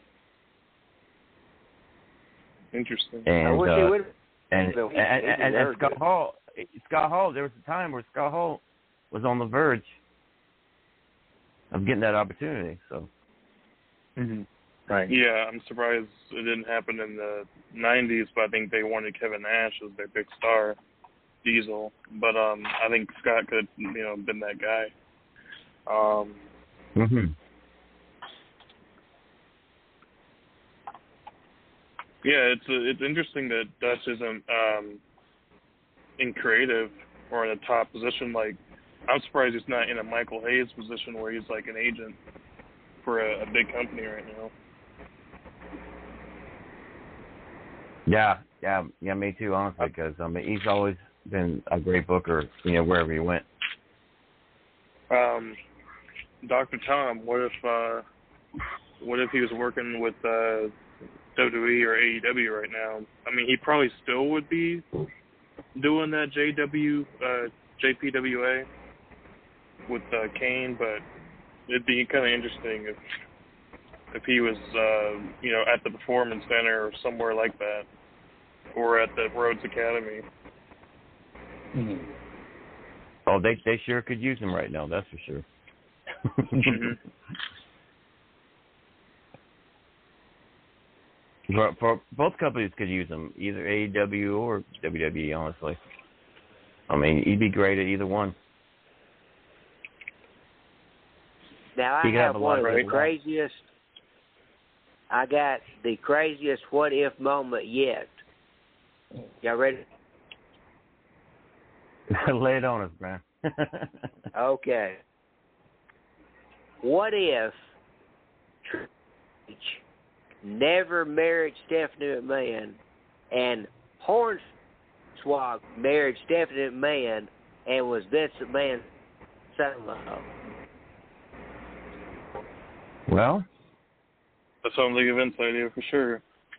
Interesting. And, I wish uh, he would. And, and, and, and, and Scott Hall, Scott Hall, there was a time where Scott Hall was on the verge of getting that opportunity. So. Mm-hmm. Right. Yeah, I'm surprised it didn't happen in the nineties, but I think they wanted Kevin Nash as their big star, Diesel. But um, I think Scott could, you know, been that guy. Um, mm-hmm. Yeah, it's a, it's interesting that Dutch isn't um, in creative or in a top position. Like, I'm surprised he's not in a Michael Hayes position where he's like an agent for a, a big company right now. Yeah, yeah, yeah, me too, honestly, because I mean, he's always been a great booker, you know, wherever he went. Um, Doctor Tom, what if, uh, what if he was working with uh, W W E or A E W right now? I mean, he probably still would be doing that J W, uh, J P W A with uh, Kane, but it'd be kind of interesting if. If he was, uh, you know, at the Performance Center or somewhere like that, or at the Rhodes Academy. Mm-hmm. Oh, they they sure could use him right now. That's for sure. mm-hmm. for, for both companies could use him, either A E W or W W E. Honestly, I mean, he'd be great at either one. Now I have, have one of the craziest. I got the craziest what if moment yet. Y'all ready? Lay it on us, man. Okay. What if Triple H never married Stephanie McMahon and Hornswoggle married Stephanie McMahon and was Vince McMahon's son-in-law? Well, that sounds like a Vince idea for sure.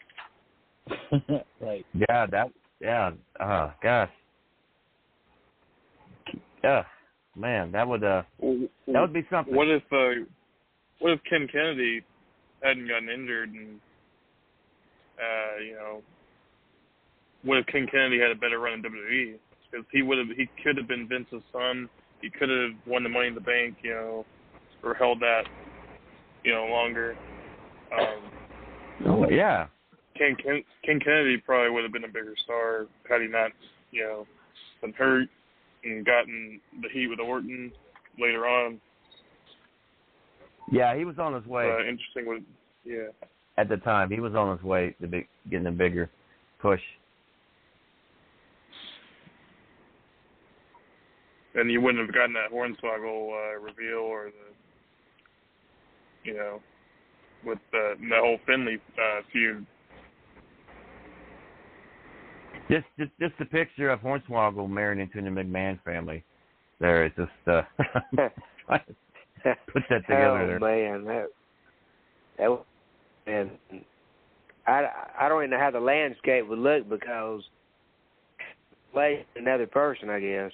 Right. Yeah, that, yeah, uh, gosh. Yeah, man, that would, uh, that would be something. What if, uh, what if Ken Kennedy hadn't gotten injured and, uh, you know, what if Ken Kennedy had a better run in W W E? Because he would have, he could have been Vince's son. He could have won the Money in the Bank, you know, or held that, you know, longer. Um, oh, yeah. Ken, Ken Ken Kennedy probably would have been a bigger star had he not, you know, been hurt and gotten the heat with Orton later on. Yeah, he was on his way. Uh, interesting with, yeah. At the time, he was on his way to be, getting a bigger push. And you wouldn't have gotten that Hornswoggle uh, reveal or the, you know, with the, the whole Finley uh, feud. Just, just, just a picture of Hornswoggle married into the McMahon family. There, it's just uh, put that together. Oh there. man, that that and I, I don't even know how the landscape would look because play another person, I guess.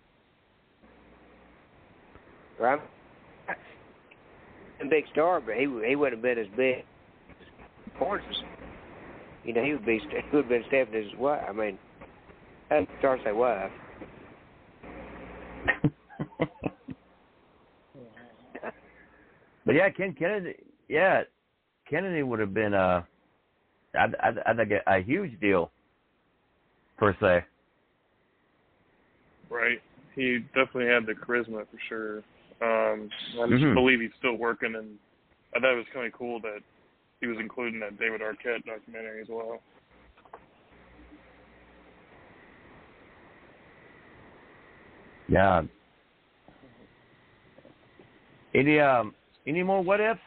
Right? A big star, but he he wouldn't have been as big as Hornswoggle. You know, he would be he would have been Stephanie's wife. I mean, I'd start to say wife. But yeah, Ken Kennedy, yeah, Kennedy would have been a, I, I, I think a, a huge deal, per se. Right. He definitely had the charisma for sure. Um, I just Mm-hmm. believe he's still working, and I thought it was kind of cool that he was included in that David Arquette documentary as well. Yeah. Any um any more what ifs?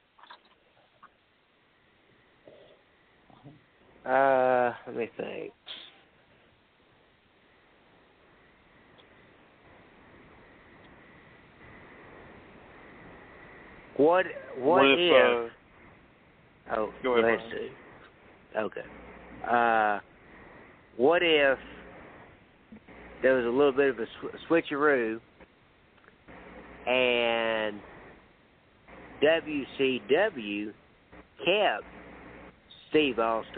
Uh, let me think. What what, What if, if uh, oh go ahead, let's see. Okay. Uh, what if there was a little bit of a sw- switcheroo and W C W kept Steve Austin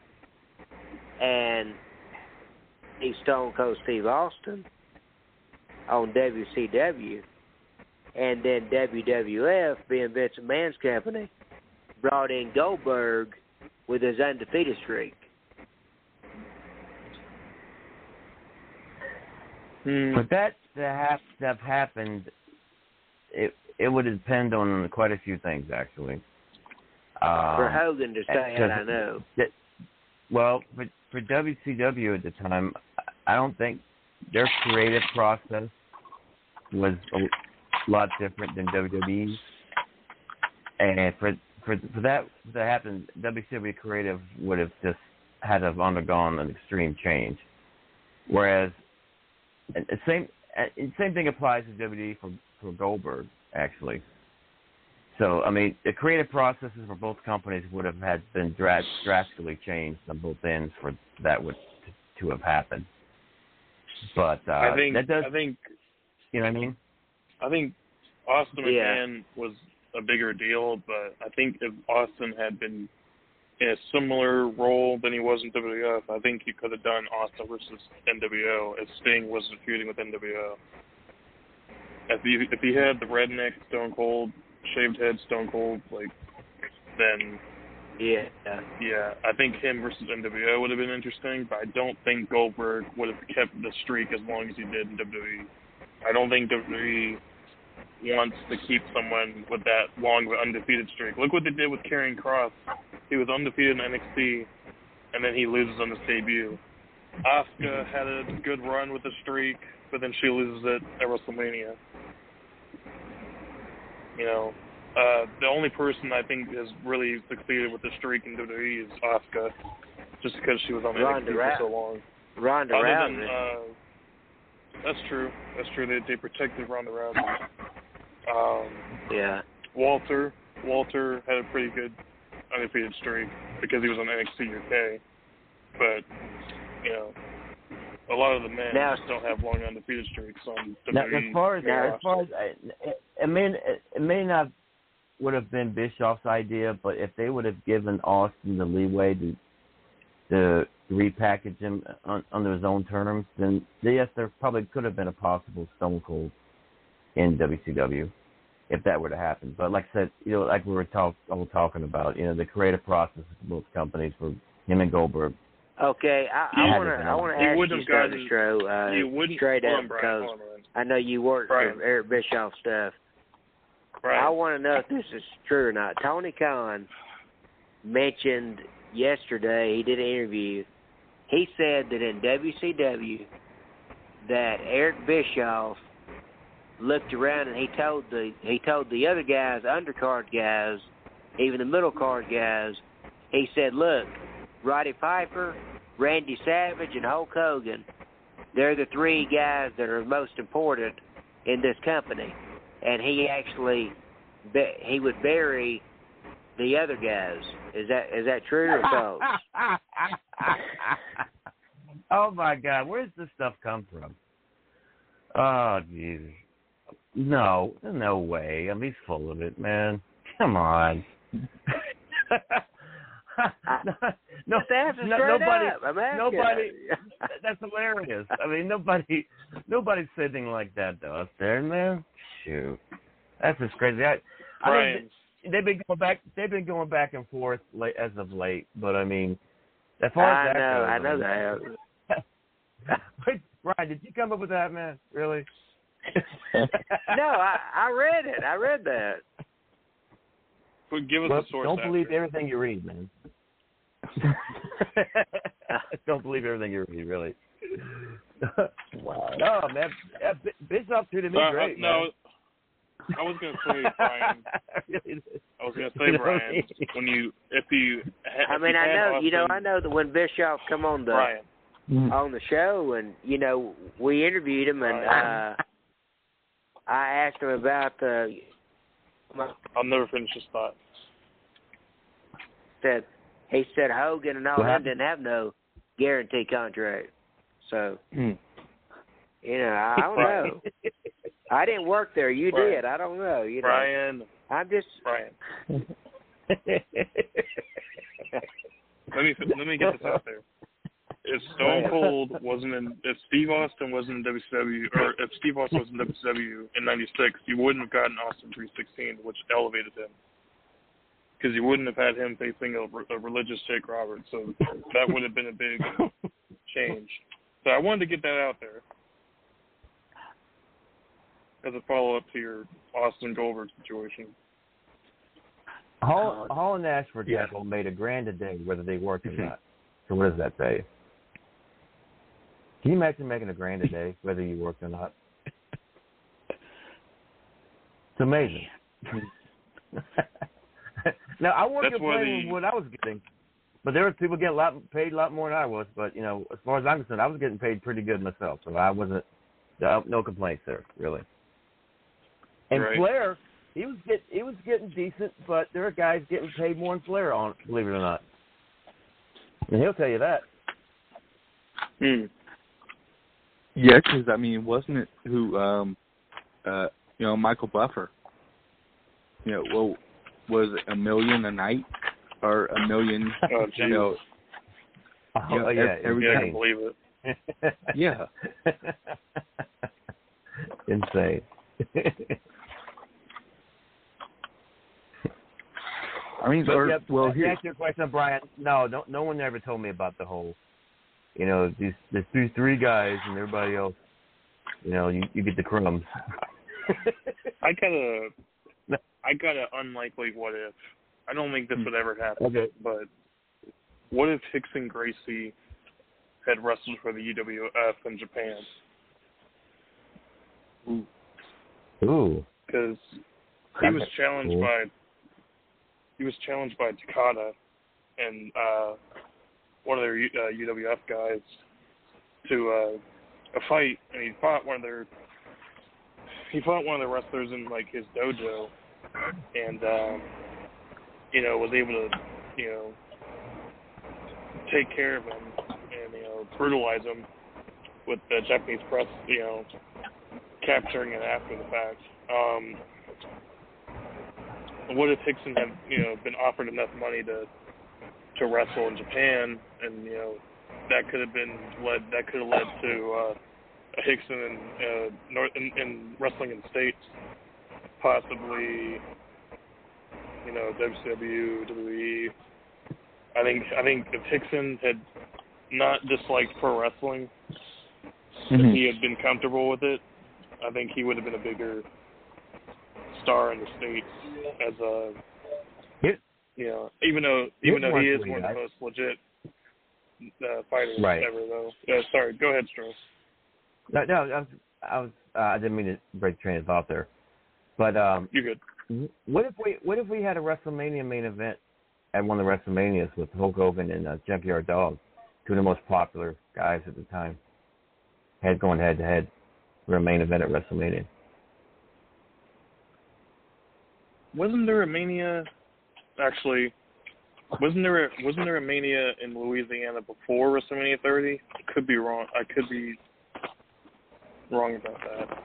and Steve Stone Cold Steve Austin on W C W, and then W W F, being Vince McMahon's company, brought in Goldberg with his undefeated streak. Hmm. For that to have, to have happened, it it would depend on quite a few things, actually. Um, For Hogan to stay out, I know. That, well, for, for W C W at the time, I don't think their creative process was a lot different than W W E's. And for for for that to happen, W C W creative would have just had to have undergone an extreme change. Whereas, and the same and same thing applies to W W E for for Goldberg, actually. So, I mean, the creative processes for both companies would have had been dra- drastically changed on both ends for that would to, to have happened. But uh, I think that does, I think you know what I mean? I think Austin Yeah. McMahon was a bigger deal, but I think if Austin had been in a similar role than he was in W W F, I think he could have done Austin versus N W O if Sting wasn't feuding with N W O. If he if he had the redneck Stone Cold, shaved head Stone Cold, like, then Yeah. yeah, I think him versus N W O would have been interesting, but I don't think Goldberg would have kept the streak as long as he did in W W E. I don't think W W E wants to keep someone with that long of an undefeated streak. Look what they did with Karrion Kross. He was undefeated in N X T, and then he loses on his debut. Asuka had a good run with the streak, but then she loses it at WrestleMania. You know, uh, the only person I think has really succeeded with the streak in W W E is Asuka, just because she was on N X T for so long. Ronda Other Rousey. than, uh, that's true. That's true. They they protected Ronda Rousey. Um, yeah. Walter Walter had a pretty good undefeated streak because he was on N X T U K. But you know, a lot of the men Now- just don't have long undefeated streaks on Now, W W E. as far as, main as roster. far as I, I mean, it, it may not would have been Bischoff's idea, but if they would have given Austin the leeway to to repackage him on, under his own terms, then yes, there probably could have been a possible Stone Cold in W C W if that were to happen. But like I said, you know, like we were talk, all talking about, you know, the creative process of both companies for him and Goldberg. Okay, I Yeah. want to I want to He ask wouldn't you have something, gotten- Stro, uh, he wouldn't- straight hold up on, Brian, because hold on, Brian. I know you work Brian. for Eric Bischoff stuff. Brian. I want to know if this is true or not. Tony Khan mentioned yesterday, he did an interview, he said that in W C W that Eric Bischoff looked around and he told the he told the other guys, undercard guys, even the middle card guys, he said, look, Roddy Piper, Randy Savage, and Hulk Hogan, they're the three guys that are most important in this company. And he actually, he would bury the other guys. Is that is that true or false? Oh my God, where does this stuff come from? Oh Jesus, no, no way. I mean, he's full of it, man. Come on. no, no, Just answer no, straight nobody, up. I'm asking. nobody. That's hilarious. I mean, nobody, nobody said anything like that though up there, man. Shoot, that's just crazy. I, I Brian. mean, they've been going back. They've been going back and forth late, as of late. But I mean, as far I as that know, goes, I know mean, Wait, Ryan, did you come up with that, man? Really? No, I, I read it. I read that. But give us Well, a source. don't believe after. everything you read, man. Don't believe everything you read, really. Wow. No, man. Yeah, B- Bischoff treated me Uh, great, no, man. I was gonna say, Brian. I was gonna say, Brian, when you if you. I if mean, you I had know, Austin, you know, I know that when Bischoff come on the Brian. on the show, and you know, we interviewed him, and uh, I asked him about the. I'll never finish this thought. Said he said Hogan and all What them happened? didn't have no guarantee contract, so Hmm. you know, I don't know. I didn't work there. You Brian. did. I don't know. You know, Brian. I'm just. Brian. let me let me get this out there. If Stone Cold wasn't in, if Steve Austin wasn't in W C W, or if Steve Austin was in W C W in ninety-six, you wouldn't have gotten Austin three sixteen, which elevated him. Because you wouldn't have had him facing a, a religious Jake Roberts, so that would have been a big change. So I wanted to get that out there as a follow-up to your Austin Goldberg situation. Hall, Hall and Nash, for Yeah. example, made a grand a day whether they worked or not. So what does that say? Can you imagine making a grand a day whether you worked or not? It's amazing. Now, I won't That's why complain the- with what I was getting, but there were people getting a lot, paid a lot more than I was. But, you know, as far as I'm concerned, I was getting paid pretty good myself, so I wasn't, no, no complaints there, really. And Right. Flair, he was get, he was getting decent, but there are guys getting paid more than Flair on, believe it or not. And he'll tell you that. Hmm. Yeah, because, I mean, wasn't it who, um, uh, you know, Michael Buffer, you know, well, was it a million a night or a million, Oh, you know, Oh, you know, yeah, ev- every yeah, I day. can believe it. Yeah. Insane. I mean, But or, yeah, well, to here, answer your question, Brian, no, no, no one ever told me about the whole, you know, these there's these three guys and everybody else, you know, you, you get the crumbs. I got a, I got an unlikely what if. I don't think this would ever happen. Okay. But what if Hickson Gracie had wrestled for the U W F in Japan. Ooh. Because he was challenged cool. by he was challenged by Takada and uh, one of their uh, U W F guys to uh, a fight, and he fought one of their he fought one of the wrestlers in like his dojo, and um, you know was able to you know take care of him and you know brutalize him with the Japanese press you know capturing it after the fact. Um, what if Hickson had you know been offered enough money to to wrestle in Japan, and you know that could have been led that could have led to uh, Hickson in, uh, North, in, in wrestling in the States, possibly you know W C W, W W E. I think I think if Hickson had not disliked pro wrestling, mm-hmm. if he had been comfortable with it, I think he would have been a bigger star in the States as a it, you know even though even though he is one of the most legit uh, fighters right. ever though. Yeah, sorry, go ahead, Strauss. No, no, I was I was uh, I didn't mean to break the train of thought there, but um, you're good. What if we what if we had a WrestleMania main event at one of the WrestleManias with Hulk Hogan and uh, Junkyard Dog, two of the most popular guys at the time, head going head to head for a main event at WrestleMania? Wasn't there a Mania? Actually, wasn't there a, wasn't there a Mania in Louisiana before WrestleMania thirty? I could be wrong. I could be wrong about that.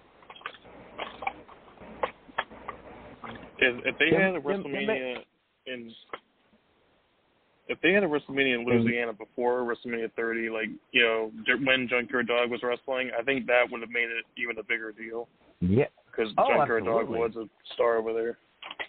If, if they had a WrestleMania in, if they had a WrestleMania in Louisiana before WrestleMania thirty, like you know when Junkyard Dog was wrestling, I think that would have made it even a bigger deal. Yeah. Because oh, Junkyard Dog absolutely. was a star over there.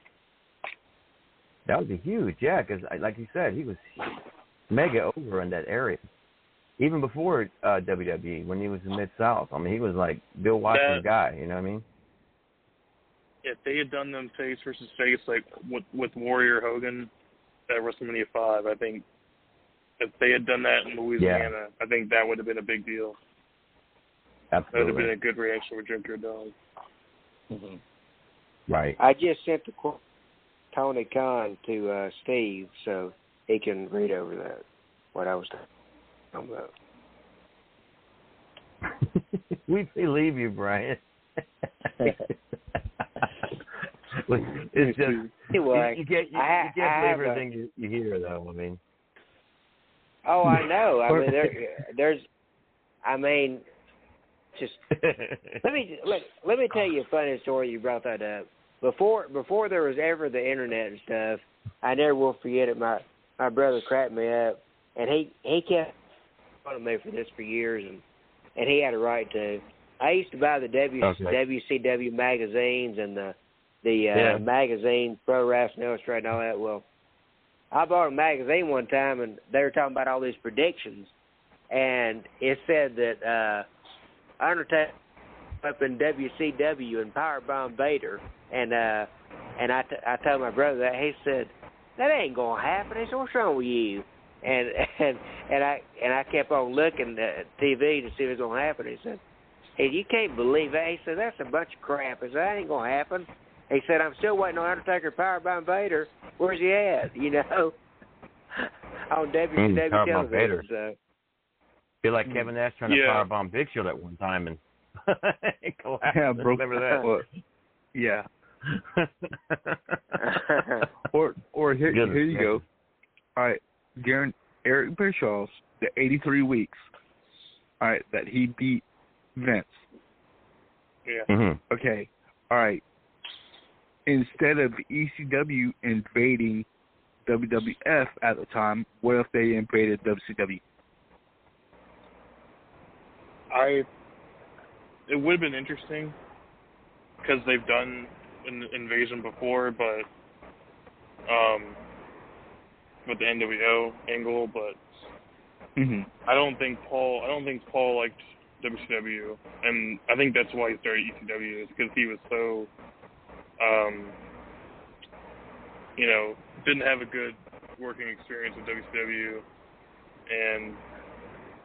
That would be huge, yeah, because like you said, he was mega over in that area. Even before uh, W W E, when he was in Mid-South. I mean, he was like Bill Watson's guy, you know what I mean? If they had done them face versus face, like with, with Warrior Hogan at WrestleMania five, I think if they had done that in Louisiana, yeah. I think that would have been a big deal. Absolutely. That would have been a good reaction with Junkyard Dog. Mm-hmm. Right. I just sent the quote Tony Khan to uh, Steve so he can read over that, what I was talking about. We believe you, Brian. It's just, anyway, you, you get you, I, you can't I believe a, everything you, you hear, though. I mean, oh, I know. I mean, there, there's, I mean, just let me let, let me tell you a funny story. You brought that up before before there was ever the internet and stuff. I never will forget it. My my brother cracked me up, and he he kept on me for this for years, and and he had a right to. I used to buy the w, okay. W C W magazines and the the uh, yeah. magazine Pro Wrestling Illustrated and all that. Well, I bought a magazine one time, and they were talking about all these predictions, and it said that uh, Undertaker up in W C W and Powerbomb Vader, and uh, and I, t- I told my brother that. He said, "That ain't gonna happen." He said, "What's wrong with you?" And and and I and I kept on looking at T V to see what was gonna happen. He said, "Hey, you can't believe that." He said, "That's a bunch of crap." He said, "That ain't gonna happen." He said, "I'm still waiting on Undertaker Powerbomb Vader. Where's he at?" You know, on W C W mm, television. So. Feel like Kevin Nash trying yeah. to powerbomb Big Show at one time and collapsed. Yeah, broke. Remember that? Well, yeah. or or here, Goodness, here you man. go. All right, Garen, Eric Bischoff's the eighty-three weeks. All right, that he beat Vince. Yeah. Mm-hmm. Okay. All right. Instead of E C W invading W W F at the time, what if they invaded W C W? I. It would have been interesting because they've done an invasion before, but um, with the N W O angle, but mm-hmm. I don't think Paul. I don't think Paul liked W C W, and I think that's why he started E C W is because he was so, um, you know, didn't have a good working experience with W C W, and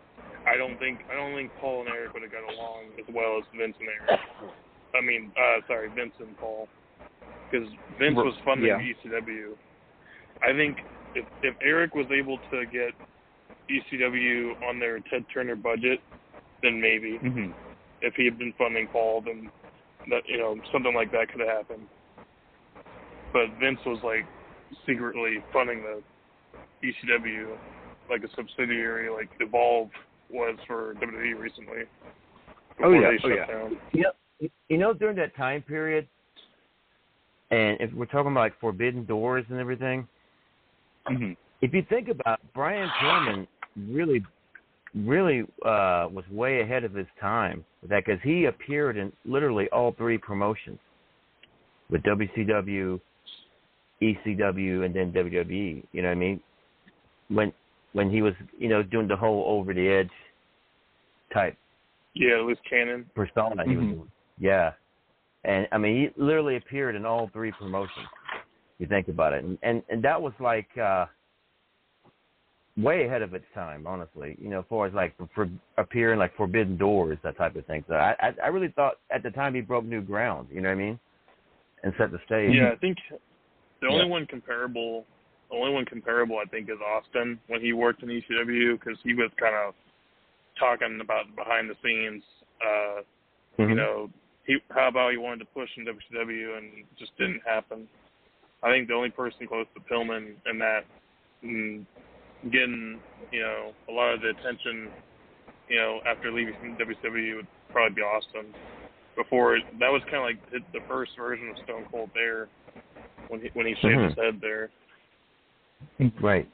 I don't think I don't think Paul and Eric would have got along as well as Vince and Eric. I mean, uh, sorry, Vince and Paul, because Vince was funding yeah. E C W. I think if if Eric was able to get E C W on their Ted Turner budget, then maybe. Mm-hmm. If he had been funding Paul, then that you know something like that could have happened. But Vince was like secretly funding the E C W like a subsidiary, like Evolve was for W W E recently. Oh yeah, they oh shut yeah. Down. You know, you know, during that time period, and if we're talking about like Forbidden Doors and everything, mm-hmm. if you think about it, Brian Pillman really, really uh, was way ahead of his time with that because he appeared in literally all three promotions with W C W, E C W, and then W W E. You know what I mean? When when he was, you know, doing the whole over the edge type. Yeah, loose cannon. Persona Mm-hmm. he was doing. Yeah. And, I mean, he literally appeared in all three promotions, you think about it. And and, and that was, like, uh, way ahead of its time, honestly, you know, as far as, like, for, for appearing, like, Forbidden Doors, that type of thing. So I, I I really thought at the time he broke new ground, you know what I mean, and set the stage. Yeah, I think the only yeah. one comparable, the only one comparable, I think, is Austin when he worked in E C W because he was kind of talking about behind the scenes, uh, mm-hmm. you know, he, how about he wanted to push in W C W and it just didn't happen. I think the only person close to Pillman in that and getting, you know, a lot of the attention, you know, after leaving W C W would probably be Austin. Before, that was kind of like the, the first version of Stone Cold there when he, when he shaved mm-hmm. his head there. Right.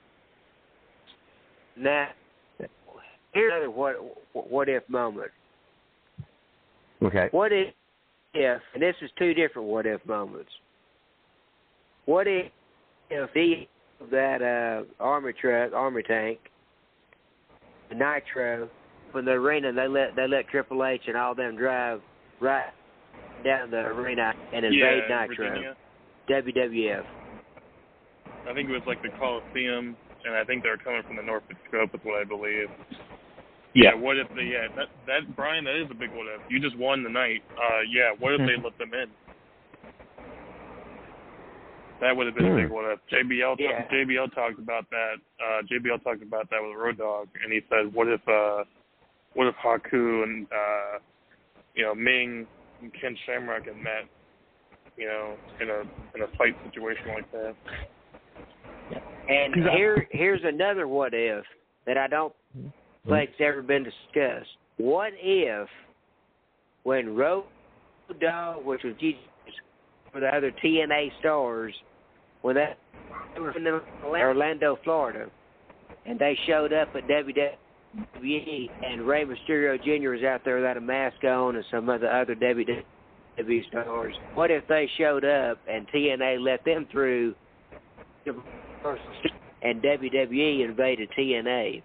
Now, here's another what, what if moment. Okay. What if, if, and this is two different what if moments. What if, if he, that uh, army truck, army tank, the Nitro, from the arena, they let they let Triple H and all them drive right down the arena and invade yeah, Nitro, Virginia. W W F. I think it was like the Coliseum, and I think they were coming from the Norfolk Scope, is what I believe. Yeah. yeah. What if they? Yeah. That that Brian, that is a big what if. You just won the night. Uh, yeah. What if they let them in? That would have been a big what if. J B L yeah. J B L talked about that. Uh, J B L talked about that with Road Dogg, and he said, "What if, uh, what if Haku and uh, you know Ming and Ken Shamrock had met, you know, in a in a fight situation like that?" And here here's another what if that I don't think's ever been discussed. What if when Road Dogg, which was Jesus for the other T N A stars, when that they were in Orlando, Florida, and they showed up at W W E, and Rey Mysterio Junior was out there without a mask on, and some of the other W W E stars. What if they showed up and T N A let them through, and W W E invaded T N A?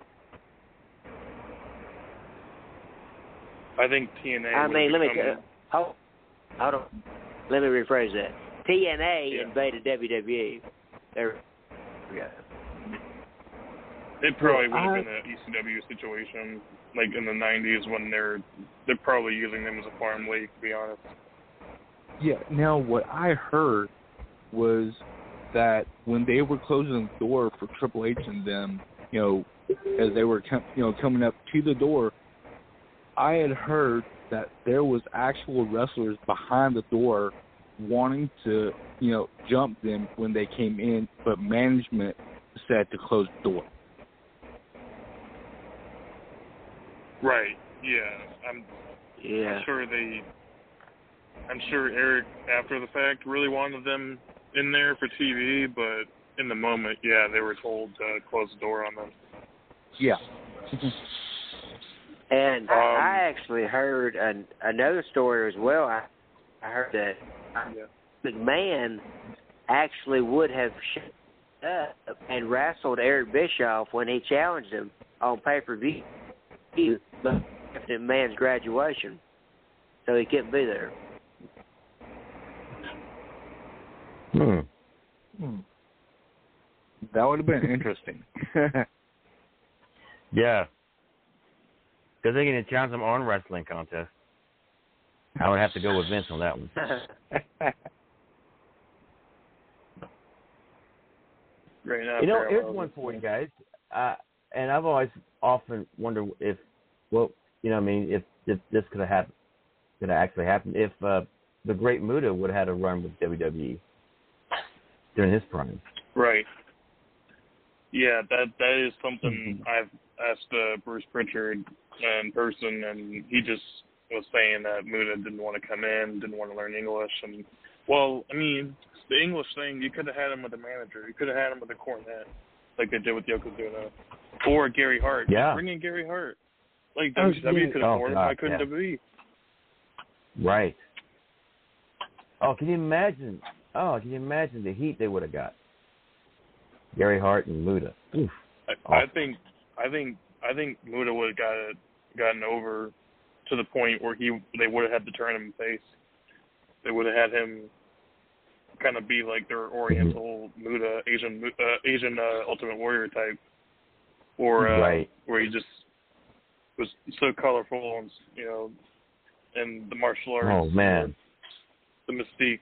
I think T N A. I mean, let me become... uh, hold, hold on. Let me rephrase that. T N A yeah. invaded W W E. There. Yeah. It probably would have I, been an E C W situation, like in the nineties when they're they're probably using them as a farm league, to be honest. Yeah. Now, what I heard was that when they were closing the door for Triple H and them, you know, as they were com- you know coming up to the door, I had heard that there was actual wrestlers behind the door wanting to, you know, jump them when they came in, but management said to close the door. Right. Yeah. I'm. Yeah. I'm sure they. I'm sure Eric, after the fact, really wanted them in there for T V, but in the moment, yeah, they were told to close the door on them. Yeah. And Um, I actually heard an, another story as well. I, I heard that yeah. McMahon actually would have shut up and wrestled Eric Bischoff when he challenged him on pay-per-view after McMahon's graduation. So he couldn't be there. Hmm. Hmm. That would have been interesting. Yeah. Because they can challenge him on wrestling contest. I would have to go with Vince on that one. Right now, you know, here's one for you guys. Uh, and I've always often wondered if, well, you know, I mean, if, if this could have happened, could have actually happened if uh, the Great Muta would have had a run with W W E during his prime. Right. Yeah, that that is something Mm-hmm. I've asked uh, Bruce Pritchard in person, and he just was saying that Muta didn't want to come in, didn't want to learn English, and well, I mean, the English thing, you could have had him with a manager, you could have had him with a cornet, like they did with Yokozuna, or Gary Hart. Yeah. Bring in Gary Hart. Like Oh, W C W could oh, afford him, God, why couldn't yeah. W W E? Right. Oh, can you imagine? Oh, can you imagine the heat they would have got? Gary Hart and Muta. Oof. I, I think, I think, I think Muta would have got it, gotten over to the point where he they would have had to turn him face. They would have had him kind of be like their Oriental Muta, Asian uh, Asian uh, Ultimate Warrior type, or uh, right. where he just was so colorful and you know, and the martial arts. Oh man, the mystique.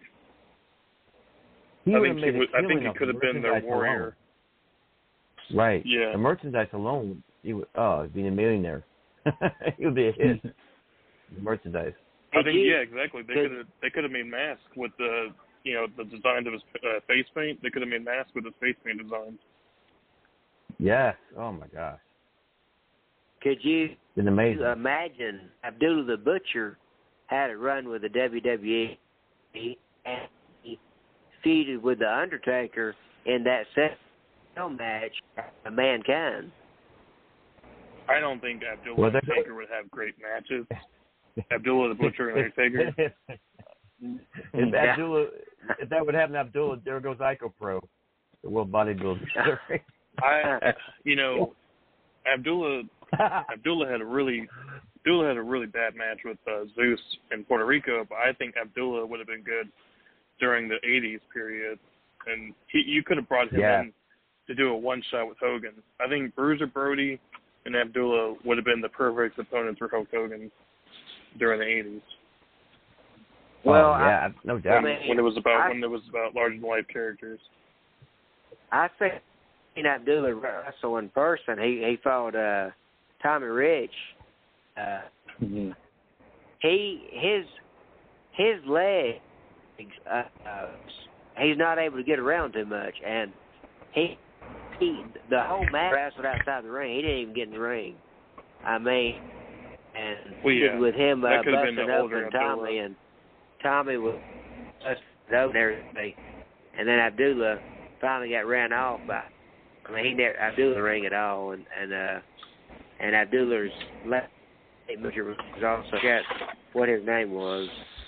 He I would think have he made would. a I think killing he off could the have been their merchandise warrior. alone. Right. Yeah. The merchandise alone, he would. Oh, he'd be a millionaire. He would be a hit. The merchandise. I think yeah, exactly. They could have they could have made masks with the you know the designs of his uh, face paint. They could have made masks with his face paint designs. Yes. Oh my gosh. Could you It's amazing. imagine Abdullah the Butcher had a run with the W W E and he feuded with the Undertaker in that cell match of Mankind? I don't think Abdullah Well, and that's- Taker would have great matches. Abdullah the Butcher and Undertaker. if Abdullah, if that would happen, to Abdullah, there goes Ico Pro, the World Bodybuilder. I, you know, Abdullah, Abdullah had a really, Abdullah had a really bad match with uh, Zeus in Puerto Rico, but I think Abdullah would have been good during the eighties period, and he, you could have brought him Yeah. in to do a one shot with Hogan. I think Bruiser Brody and Abdullah would have been the perfect opponents for Hulk Hogan during the eighties. Well, oh, yeah, I, no doubt. I mean, when it was about I, when it was about larger than life characters. I think Abdullah wrestle in person. He he fought uh, Tommy Rich. Uh, mm-hmm. He his his legs. Uh, uh, he's not able to get around too much, and he he the whole match wrestled outside the ring. He didn't even get in the ring. I mean, and well, yeah. with him uh, That could have been busting the older open Tommy, Abdullah. and Tommy was busted open and everything, and then Abdullah finally got ran off by. I mean, he never Abdullah ring at all, and and uh, and Abdullah's left manager was also got what his name was.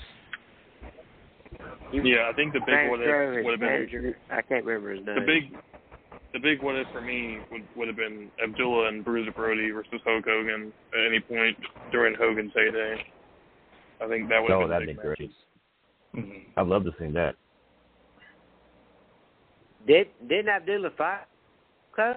He Yeah, I think the big what if would have been manager. I can't remember his name. the big the big what if for me would would have been Abdullah and Bruiser Brody versus Hulk Hogan at any point during Hogan's heyday. I think that would have Oh, been that'd big be great. matches. Mm-hmm. I'd love to see that. Did didn't Abdullah fight? Uh,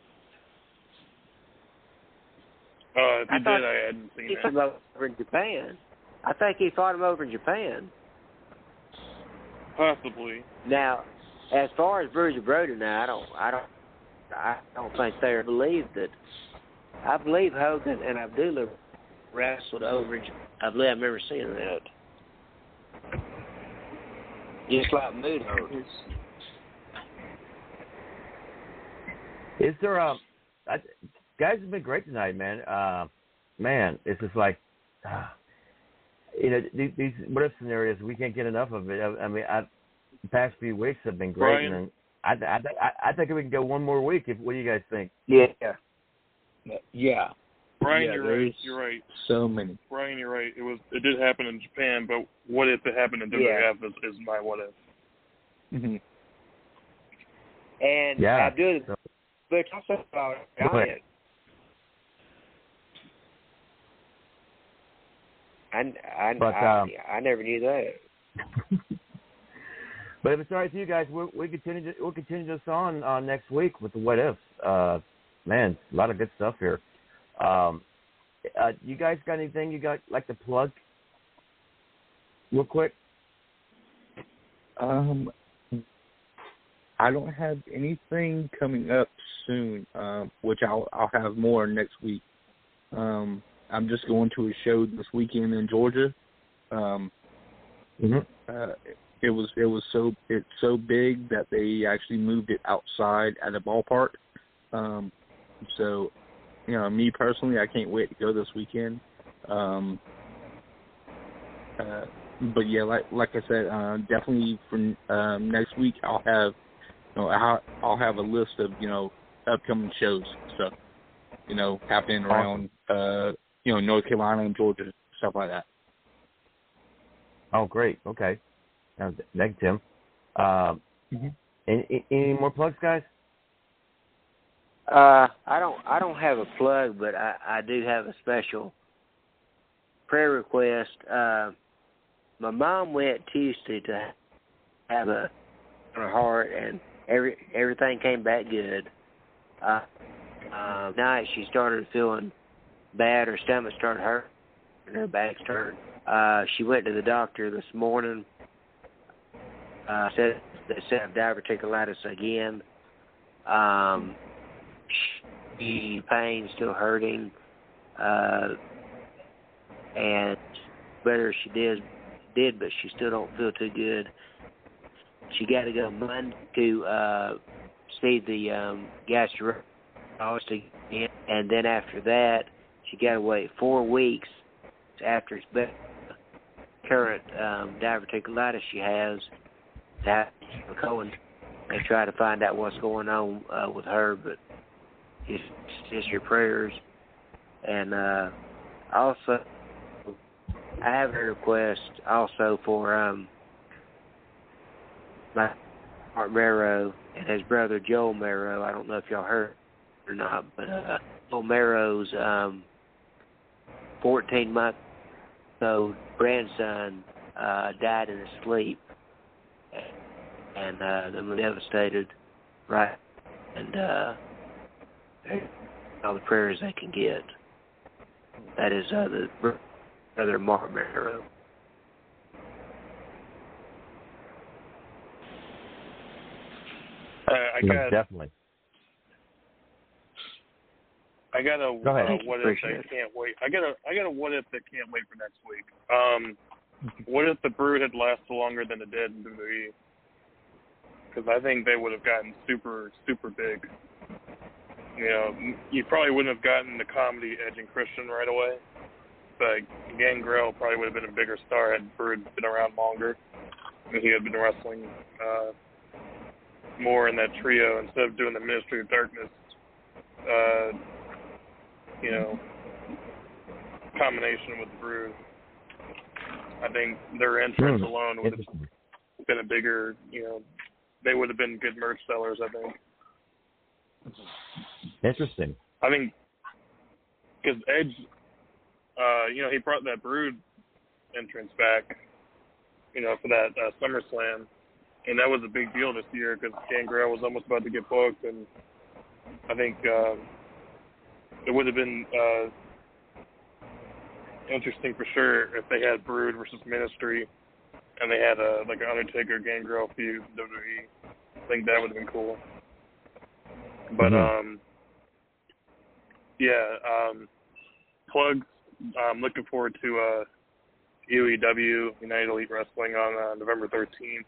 if I he thought did, I hadn't seen he that. fought him over in Japan. I think he fought him over in Japan. Possibly. Now, as far as Bruiser Brody, now I don't, I don't, I don't think they believe that. I believe Hogan and Abdullah wrestled over in Japan. I believe I remember seeing that. Just like Mood Hogan. Is there a I, guys have been great tonight, man. Uh, man, it's just like uh, you know these, these what if scenarios. We can't get enough of it. I, I mean, I, the past few weeks have been great, Brian? and I, I, I, I think we can go one more week. If what do you guys think? Yeah. Yeah. Brian, Yeah, you're there's right. You're right. So many. Brian, you're right. It was it did happen in Japan, but what if it happened in W W F Yeah. is, is my what if. Mm-hmm. And Yeah. Abdullah, So- but also fought Go ahead. Giant. I, I, But, I, um, I never knew that. But if it's all right with you guys, we'll, we continue. To, we'll continue this on uh, next week with the what ifs. Uh, man, a lot of good stuff here. Um, uh, you guys got anything you got like to plug real quick? Um, I don't have anything coming up soon, um, which I'll I'll have more next week. Um, I'm just going to a show this weekend in Georgia. Um, mm-hmm. uh, it was it was so it's so big that they actually moved it outside at a ballpark. Um, so, you know, me personally, I can't wait to go this weekend. Um, uh, but yeah, like like I said, uh, definitely for um, next week I'll have you know I'll, I'll have a list of you know upcoming shows. So, you know, happening around uh, you know North Carolina and Georgia, stuff like that. Oh, great. Okay. Now, thank you, Tim. Um, mm-hmm. any, any more plugs, guys? Uh, I don't. I don't have a plug, but I, I do have a special prayer request. Uh, my mom went Tuesday to have a on her heart, and every everything came back good. Uh, uh, night she started feeling bad. Her stomach started hurting, and her back started. Uh, she went to the doctor this morning. Uh, said they said diverticulitis again. Um, she pain still hurting, uh, and better she did did, but she still don't feel too good. She got to go Monday to uh, see the um, gastroenterologist again, and then after that, she got to wait four weeks after it's been current um, diverticulitis she has to have to go and try to find out what's going on uh, with her. But it's just your prayers. And uh, also, I have a request also for um, my Mark Marrow and his brother Joel Marrow. I don't know if y'all heard or not, but uh, Joel Marrow's um, fourteen-month old grandson uh, died in his sleep, and uh, they were devastated, right? And uh, all the prayers they can get. That is uh, the brother Mark Marrow. Uh, I yeah, got definitely. I got a Go ahead. uh, what if that can't wait. I got a I got a what if that can't wait for next week. Um, what if the Brood had lasted longer than it did in W W E? Because I think they would have gotten super super big. You know, you probably wouldn't have gotten the comedy Edge and Christian right away, but Gangrel probably would have been a bigger star had Brood been around longer, and he had been wrestling uh, more in that trio instead of doing the Ministry of Darkness. Uh, you know, combination with the Brood. I think their entrance mm, alone would have been a bigger, you know, they would have been good merch sellers, I think. Interesting. I think, because Edge, uh, you know, he brought that Brood entrance back, you know, for that uh, SummerSlam, and that was a big deal this year because Gangrel was almost about to get booked, and I think uh, it would have been uh, interesting for sure if they had Brood versus Ministry, and they had a like an Undertaker Gangrel feud in W W E. I think that would have been cool. But mm-hmm. um, yeah, um, plugs. I'm looking forward to uh, U E W United Elite Wrestling on uh, November thirteenth.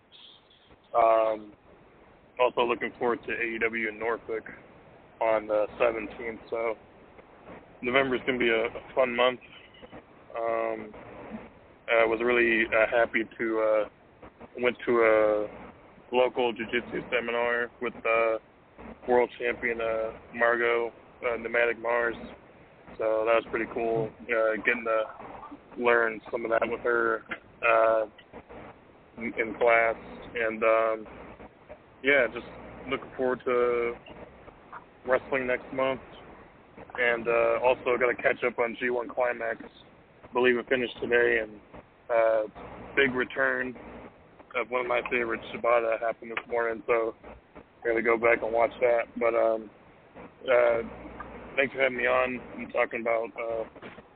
Um, also looking forward to A E W in Norfolk on the seventeenth. So November is going to be a, a fun month. Um, I was really uh, happy to uh, went to a local jiu-jitsu seminar with uh, world champion uh, Margot uh, Pneumatic Mars. So that was pretty cool, uh, getting to learn some of that with her uh, in, in class. And um, yeah, just looking forward to wrestling next month. And uh, also got to catch up on G one Climax. I believe it finished today, and uh, big return of one of my favorites, Shibata, happened this morning, so I got to go back and watch that. But um, uh, thanks for having me on and talking about uh,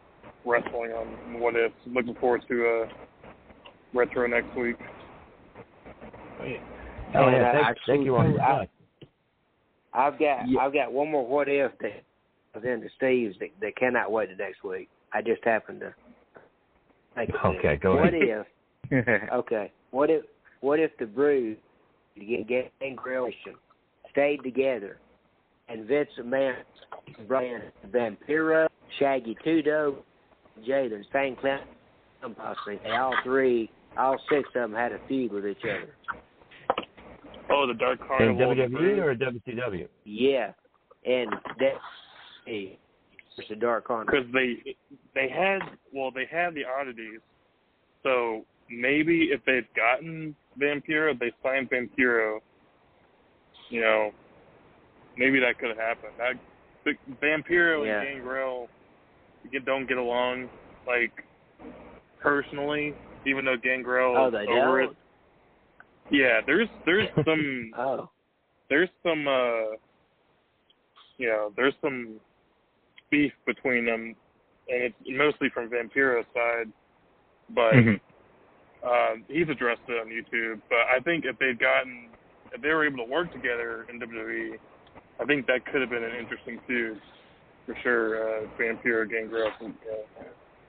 wrestling on What If. Looking forward to uh, Retro next week. Oh yeah, Oh, and, yeah, uh, thank, actually, thank you on I, I've got Yeah. I've got one more what if that was into Steve's that, that cannot wait to next week. I just happened to think of it. Okay, go what ahead. if okay. What if what if the Brood Gangrel stayed together and Vince McMahon, Brian Vampiro, Shaggy Tudo, Jalen, Stan Clown Posse, they all three all six of them had a feud with each other. Oh, the Dark In Carnival. W W E or W C W? Yeah. And that hey, it's the Dark Carnival. Because they they had well they had the oddities, so maybe if they'd gotten Vampiro, they signed Vampiro. You know, maybe that could have happened. I, the Vampiro Yeah. and Gangrel get, don't get along like personally, even though Gangrel Oh, is they over don't? it. Yeah, there's there's some Oh. there's some uh you know there's some beef between them, and it's mostly from Vampiro's side, but Mm-hmm. um, he's addressed it on YouTube. But I think if they'd gotten if they were able to work together in W W E, I think that could have been an interesting feud for sure. Uh, Vampiro Gangrel. Yeah.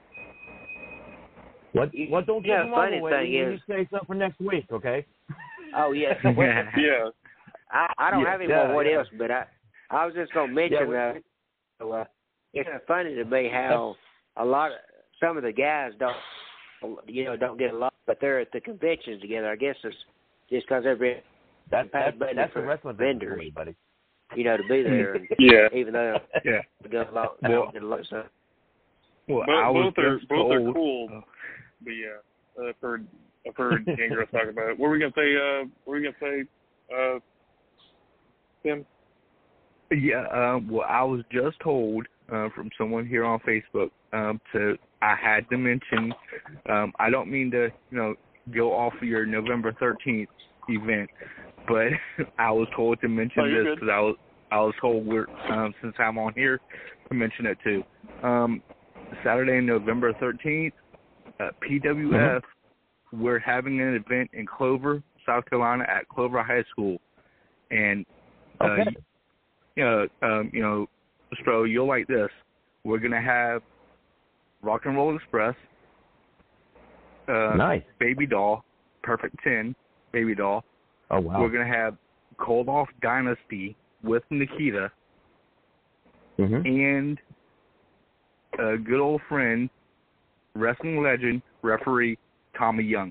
What what don't Yeah, give them funny away? thing You is- need to say something for next week, okay? Oh yeah. yeah. I, I don't Yeah, have any yeah, more what yeah. else, but I I was just gonna mention Yeah, that uh, uh, it's funny to me how a lot of some of the guys don't you know don't get along, but they're at the conventions together. I guess it's just because they're being That, paid that, money that's for the wrestling vendors, business, buddy. you know, to be there. And Yeah. Even though Yeah. they don't get along, they Well- don't get along. So Well, Both, I was both are just both are told. cool. But yeah, uh, I've heard I've heard Gangrel talk about it. What were we gonna say? Uh, what were we gonna say? Uh, Tim. Yeah, um, well, I was just told uh, from someone here on Facebook um, to I had to mention. Um, I don't mean to, you know, go off of your November thirteenth event, but I was told to mention Oh, you're this good. because I was I was told we're um, since I'm on here to mention it too. Um, Saturday, November thirteenth, uh, P W F. We're having an event in Clover, South Carolina, at Clover High School, and uh, Okay. you know, um, you know, Stro, you'll like this. We're gonna have Rock and Roll Express, uh, Nice. Baby Doll, Perfect Ten, Baby Doll. Oh, wow. We're gonna have Koloff Dynasty with Nikita, Mm-hmm. and a good old friend, wrestling legend, referee Tommy Young.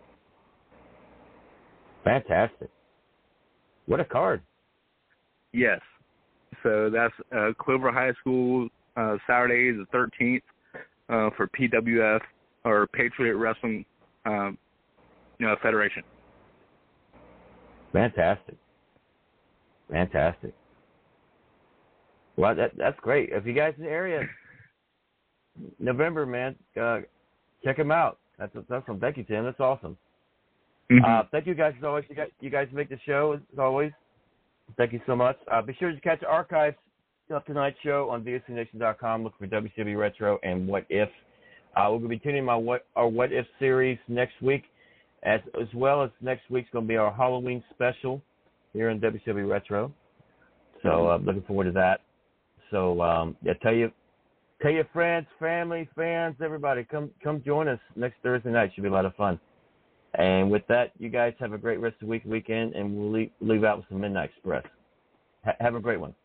Fantastic. What a card. Yes. So that's uh, Clover High School, uh, Saturday the thirteenth uh, for P W F, or Patriot Wrestling um, you know, Federation. Fantastic. Fantastic. Well, that that's great. If you guys in the area, November, man, uh, check them out. That's that's awesome. Thank you, Tim. That's awesome. Mm-hmm. Uh, thank you guys as always. You guys, you guys make the show as always. Thank you so much. Uh, be sure to catch the archives of tonight's show on V O C Nation dot com. Look for W C W Retro and What If. Uh, we're going to be tuning in my what our What If series next week, as as well as next week's going to be our Halloween special here in W C W Retro. So uh, looking forward to that. So um, yeah, tell you, tell your friends, family, fans, everybody, come come join us next Thursday night. Should be a lot of fun. And with that, you guys have a great rest of the week, weekend, and we'll leave, leave out with some Midnight Express. Ha- have a great one.